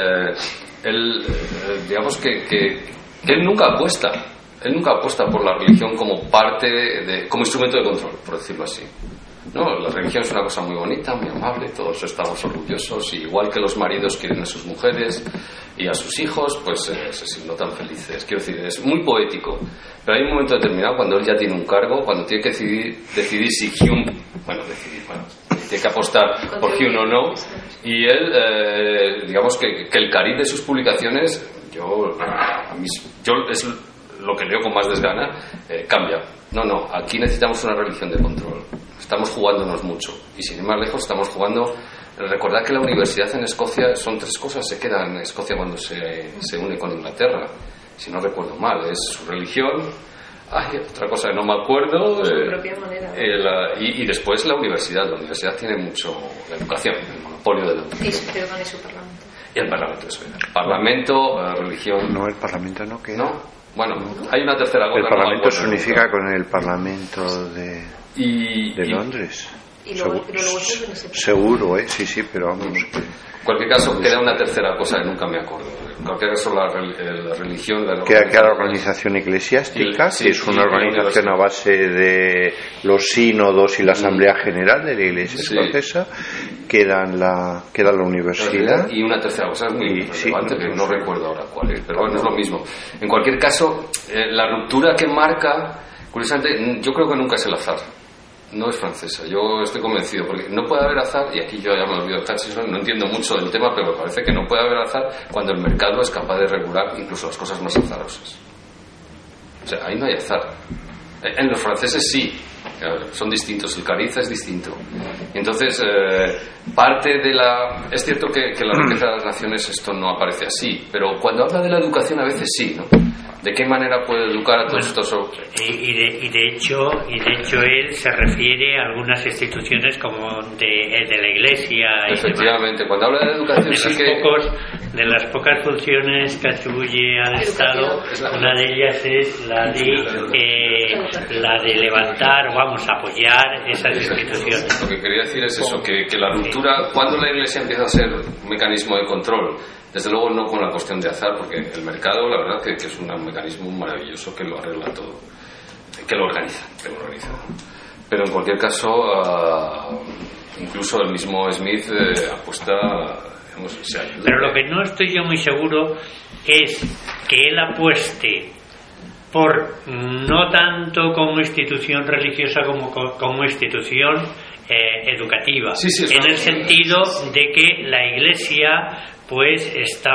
digamos que él nunca apuesta. Él nunca apuesta por la religión como como instrumento de control, por decirlo así. No, la religión es una cosa muy bonita, muy amable, todos estamos orgullosos, y igual que los maridos quieren a sus mujeres y a sus hijos, pues se notan felices. Quiero decir, es muy poético, pero hay un momento determinado cuando él ya tiene un cargo, cuando tiene que decidir si Hume, tiene que apostar por Hume o no, y él, digamos que el cariz de sus publicaciones, yo es lo que leo con más desgana, cambia. No, aquí necesitamos una religión de control. Estamos jugándonos mucho. Y sin ir más lejos, estamos jugando. Recordad que la universidad en Escocia son tres cosas. Se queda en Escocia cuando se une con Inglaterra. Si no recuerdo mal, es su religión. Otra cosa que no me acuerdo. Su propia moneda. Y después la universidad. La universidad tiene mucho. La educación, el monopolio de la educación. Y su parlamento. Y el parlamento, eso era. Parlamento, religión. No, el parlamento no queda. ¿No? Bueno, hay una tercera cosa. El parlamento se unifica con el parlamento de Londres. Y luego seguro, sí, pero vamos. En cualquier caso, queda una tercera cosa que nunca me acuerdo. En cualquier caso, la religión. Queda la organización eclesiástica, que es una organización a base de los sínodos y la Asamblea General de la Iglesia Escocesa. Queda la universidad. Y una tercera cosa es muy relevante, que no recuerdo ahora cuál es, pero bueno, es lo mismo. En cualquier caso, la ruptura que marca, curiosamente, yo creo que nunca es el azar. No es francesa, yo estoy convencido, porque no puede haber azar, y aquí yo ya me olvido de Hutcheson, no entiendo mucho del tema, pero me parece que no puede haber azar cuando el mercado es capaz de regular incluso las cosas más azarosas. O sea, ahí no hay azar. En los franceses sí, son distintos, el cariz es distinto. Entonces, parte de la... Es cierto que la riqueza de las naciones esto no aparece así, pero cuando habla de la educación a veces sí, ¿no? ¿De qué manera puede educar a todos estos? Y de hecho él se refiere a algunas instituciones como de la Iglesia. Efectivamente, cuando habla de educación sí que... De las pocas funciones que atribuye al Estado, una de ellas es la de levantar, apoyar esas instituciones. Lo que quería decir es eso, que la ruptura, cuando la Iglesia empieza a ser un mecanismo de control, desde luego no con la cuestión de azar, porque el mercado, la verdad que es un mecanismo maravilloso que lo arregla todo, que lo organiza. Pero en cualquier caso, incluso el mismo Smith apuesta, se ayuda. Pero lo que no estoy yo muy seguro es que él apueste por no tanto como institución religiosa como institución educativa, en el sentido de que la Iglesia pues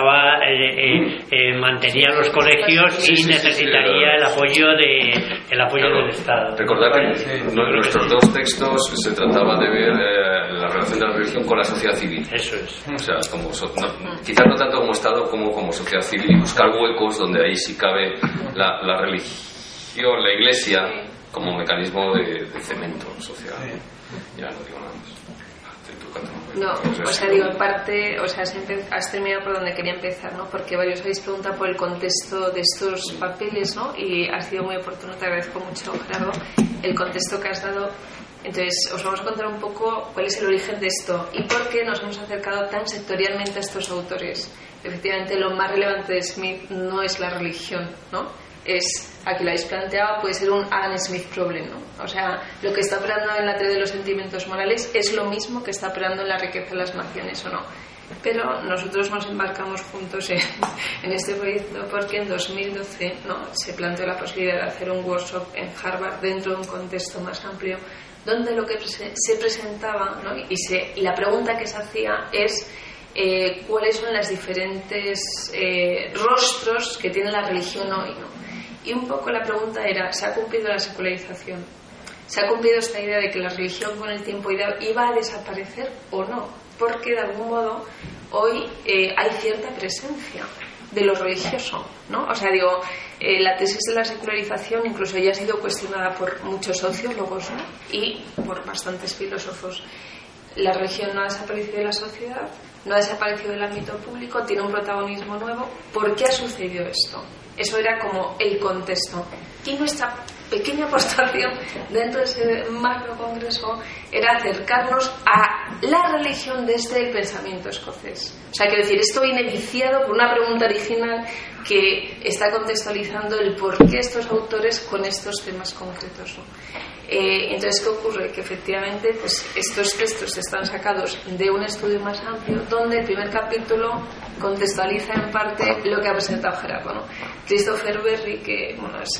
mantenía los colegios y necesitaría el apoyo del Estado. Recordad que nuestros dos textos se trataba de ver la relación de la religión con la sociedad civil. Eso es. O sea, quizás no tanto como Estado como sociedad civil, y buscar huecos donde ahí sí cabe la religión, la Iglesia, como mecanismo de cemento social. Ya no digo nada más. No, en parte, has terminado por donde quería empezar, ¿no? Porque varios habéis preguntado por el contexto de estos papeles, ¿no? Y ha sido muy oportuno, te agradezco mucho, Gerardo, el contexto que has dado. Entonces, os vamos a contar un poco cuál es el origen de esto y por qué nos hemos acercado tan sectorialmente a estos autores. Efectivamente, lo más relevante de Smith no es la religión, ¿no? Aquí lo habéis planteado, puede ser un Adam Smith problem, ¿no? O sea, lo que está operando en la teoría de los sentimientos morales es lo mismo que está operando en la riqueza de las naciones, ¿o no? Pero nosotros nos embarcamos juntos en este proyecto porque en 2012, ¿no?, se planteó la posibilidad de hacer un workshop en Harvard dentro de un contexto más amplio, donde lo que se presentaba, ¿no?, y la pregunta que se hacía es cuáles son los diferentes rostros que tiene la religión hoy, ¿no? Y un poco la pregunta era, ¿se ha cumplido la secularización? ¿Se ha cumplido esta idea de que la religión con el tiempo iba a desaparecer o no? Porque de algún modo hoy hay cierta presencia de lo religioso, ¿no? O sea, la tesis de la secularización incluso ya ha sido cuestionada por muchos sociólogos, ¿no?, y por bastantes filósofos. La religión no ha desaparecido de la sociedad, no ha desaparecido del ámbito público, tiene un protagonismo nuevo. ¿Por qué ha sucedido esto? Eso era como el contexto. Y nuestra pequeña aportación dentro de ese macro congreso era acercarnos a la religión desde el pensamiento escocés. O sea, quiero decir, esto viene viciado por una pregunta original que está contextualizando el por qué estos autores con estos temas concretos, ¿no? Entonces, ¿qué ocurre? Que efectivamente pues, estos textos están sacados de un estudio más amplio donde el primer capítulo contextualiza en parte lo que ha presentado Gerardo, ¿no? Christopher Berry, que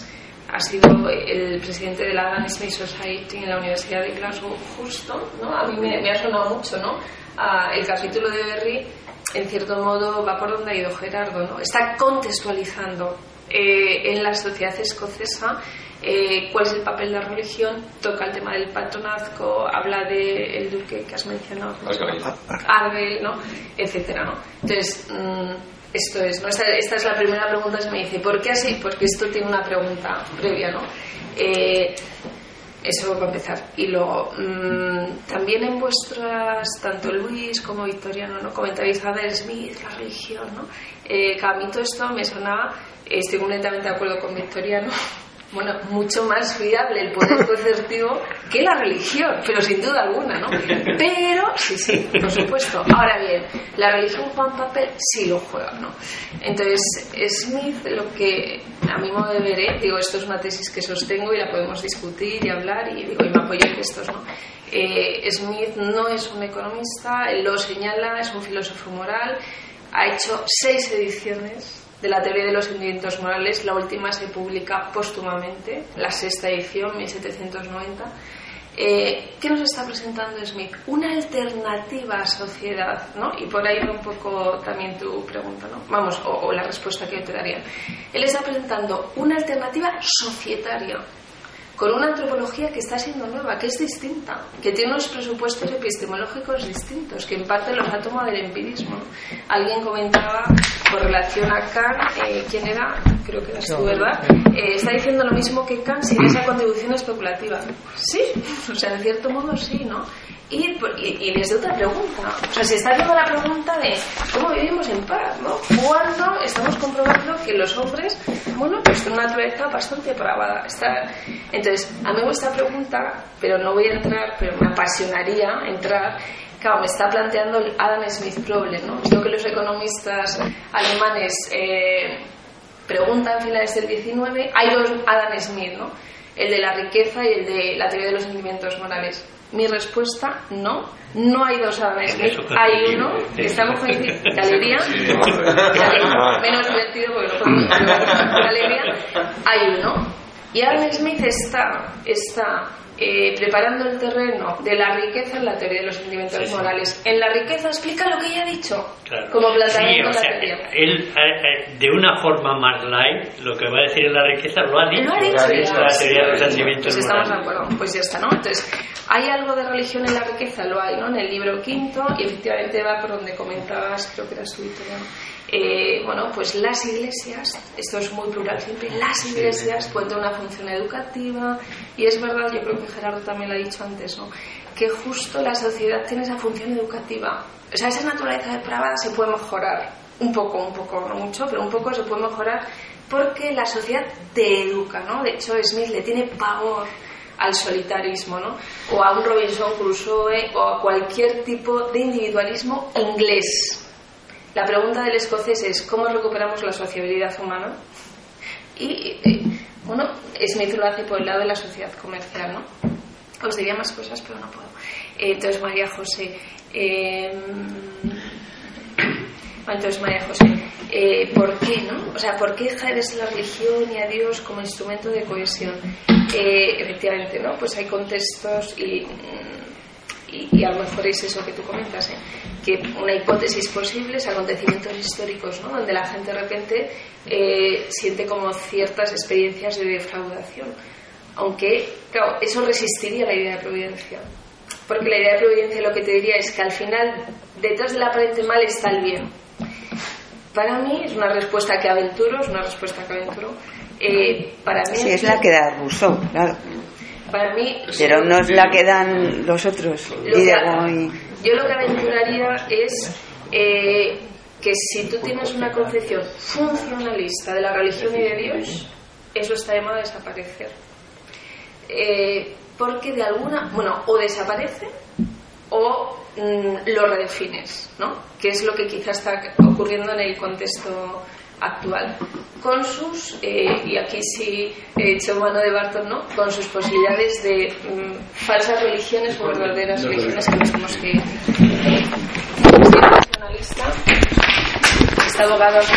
ha sido el presidente de la Adam Smith Society en la Universidad de Glasgow, justo, ¿no? A mí me ha sonado mucho, ¿no? El capítulo de Berry, en cierto modo, va por donde ha ido Gerardo, ¿no? Está contextualizando en la sociedad escocesa cuál es el papel de la religión, toca el tema del patronazgo, habla del duque que has mencionado, Argyll, ¿no?, etcétera, ¿no? Entonces, esto es, ¿no? Esta es la primera pregunta que me dice, ¿por qué así? Porque esto tiene una pregunta previa, ¿no? Eso va a empezar. Y luego, también en vuestras, tanto Luis como Victoriano, ¿no?, comentáis a Adam Smith, la religión, ¿no? Que a mí todo esto me sonaba, estoy completamente de acuerdo con Victoriano, bueno, mucho más fiable el poder coercitivo que la religión, pero sin duda alguna, ¿no? Pero, sí, por supuesto. Ahora bien, ¿la religión juega un papel? Sí lo juega, ¿no? Entonces, Smith, lo que a mi modo de ver, esto es una tesis que sostengo y la podemos discutir y hablar y me apoyo en estos, ¿no? Smith no es un economista, él lo señala, es un filósofo moral, ha hecho 6 ediciones de la teoría de los sentimientos morales. La última se publica póstumamente, la 6ª edición, 1790. ¿Qué nos está presentando Smith? Una alternativa a sociedad, ¿no? Y por ahí va un poco también tu pregunta, ¿no? Vamos, o la respuesta que yo te daría. Él está presentando una alternativa societaria, con una antropología que está siendo nueva, que es distinta, que tiene unos presupuestos epistemológicos distintos, que en parte los ha tomado del empirismo. Alguien comentaba con relación a Kant, ¿quién era? Creo que eras tú, ¿verdad? Está diciendo lo mismo que Kant sin esa contribución especulativa. Sí, o sea, en cierto modo sí, ¿no? Y desde otra pregunta, o sea, se está haciendo la pregunta de cómo vivimos en paz, ¿no? Cuando estamos comprobando que los hombres, bueno, pues tienen una naturaleza bastante depravada. Entonces, a mí me gusta esta pregunta, pero no voy a entrar, pero me apasionaría entrar. Claro, me está planteando el Adam Smith problem, ¿no? Es lo que los economistas alemanes preguntan a finales del 19. Hay dos Adam Smith, ¿no? El de la riqueza y el de la teoría de los sentimientos morales. Mi respuesta, no hay dos Adam Smith, hay uno, estamos con galería, menos divertido porque no podemos galería, hay uno, y Adam Smith está preparando el terreno de la riqueza en la teoría de los sentimientos morales. En la riqueza explica lo que ella ha dicho, claro, como planteamiento de la teoría. Él, de una forma más light, lo que va a decir en la riqueza lo ha dicho. Lo ha dicho la teoría de los sentimientos pues morales. estamos de acuerdo, pues ya está, ¿no? Entonces, ¿hay algo de religión en la riqueza? Lo hay, ¿no? En el libro quinto, y efectivamente va por donde comentabas, creo que era su editorial. Bueno, pues las iglesias, esto es muy plural siempre, las iglesias pueden tener una función educativa, y es verdad, yo creo que Gerardo también lo ha dicho antes, ¿no? Que justo la sociedad tiene esa función educativa. O sea, esa naturaleza depravada se puede mejorar un poco, no mucho, pero un poco se puede mejorar porque la sociedad te educa, ¿no? De hecho, Smith le tiene pavor al solitarismo, ¿no? O a un Robinson Crusoe o a cualquier tipo de individualismo inglés. La pregunta del escocés es ¿cómo recuperamos la sociabilidad humana? Y bueno, Smith lo hace por el lado de la sociedad comercial, ¿no? Os diría más cosas, pero no puedo. Entonces, María José, ¿por qué, no? O sea, ¿por qué ejerces la religión y a Dios como instrumento de cohesión? Efectivamente, ¿no? Pues hay contextos y a lo mejor es eso que tú comentas, que una hipótesis posible es acontecimientos históricos, ¿no? Donde la gente de repente siente como ciertas experiencias de defraudación, aunque claro, eso resistiría a la idea de providencia, porque la idea de providencia lo que te diría es que al final detrás del aparente mal está el bien. Para mí es una respuesta que aventuro, para mí sí, es la que da Rousseau, claro. Para mí, pero no es la que dan los otros. Yo lo que aventuraría es que si tú tienes una concepción funcionalista de la religión y de Dios, eso está llamado a desaparecer. Porque de alguna, o desaparece o lo redefines, ¿no? Que es lo que quizás está ocurriendo en el contexto actual, con sus, y aquí sí he hecho mano de Barton, ¿no? Con sus posibilidades de falsas religiones o verdaderas religiones que nos tenemos que nacionalista, está abogado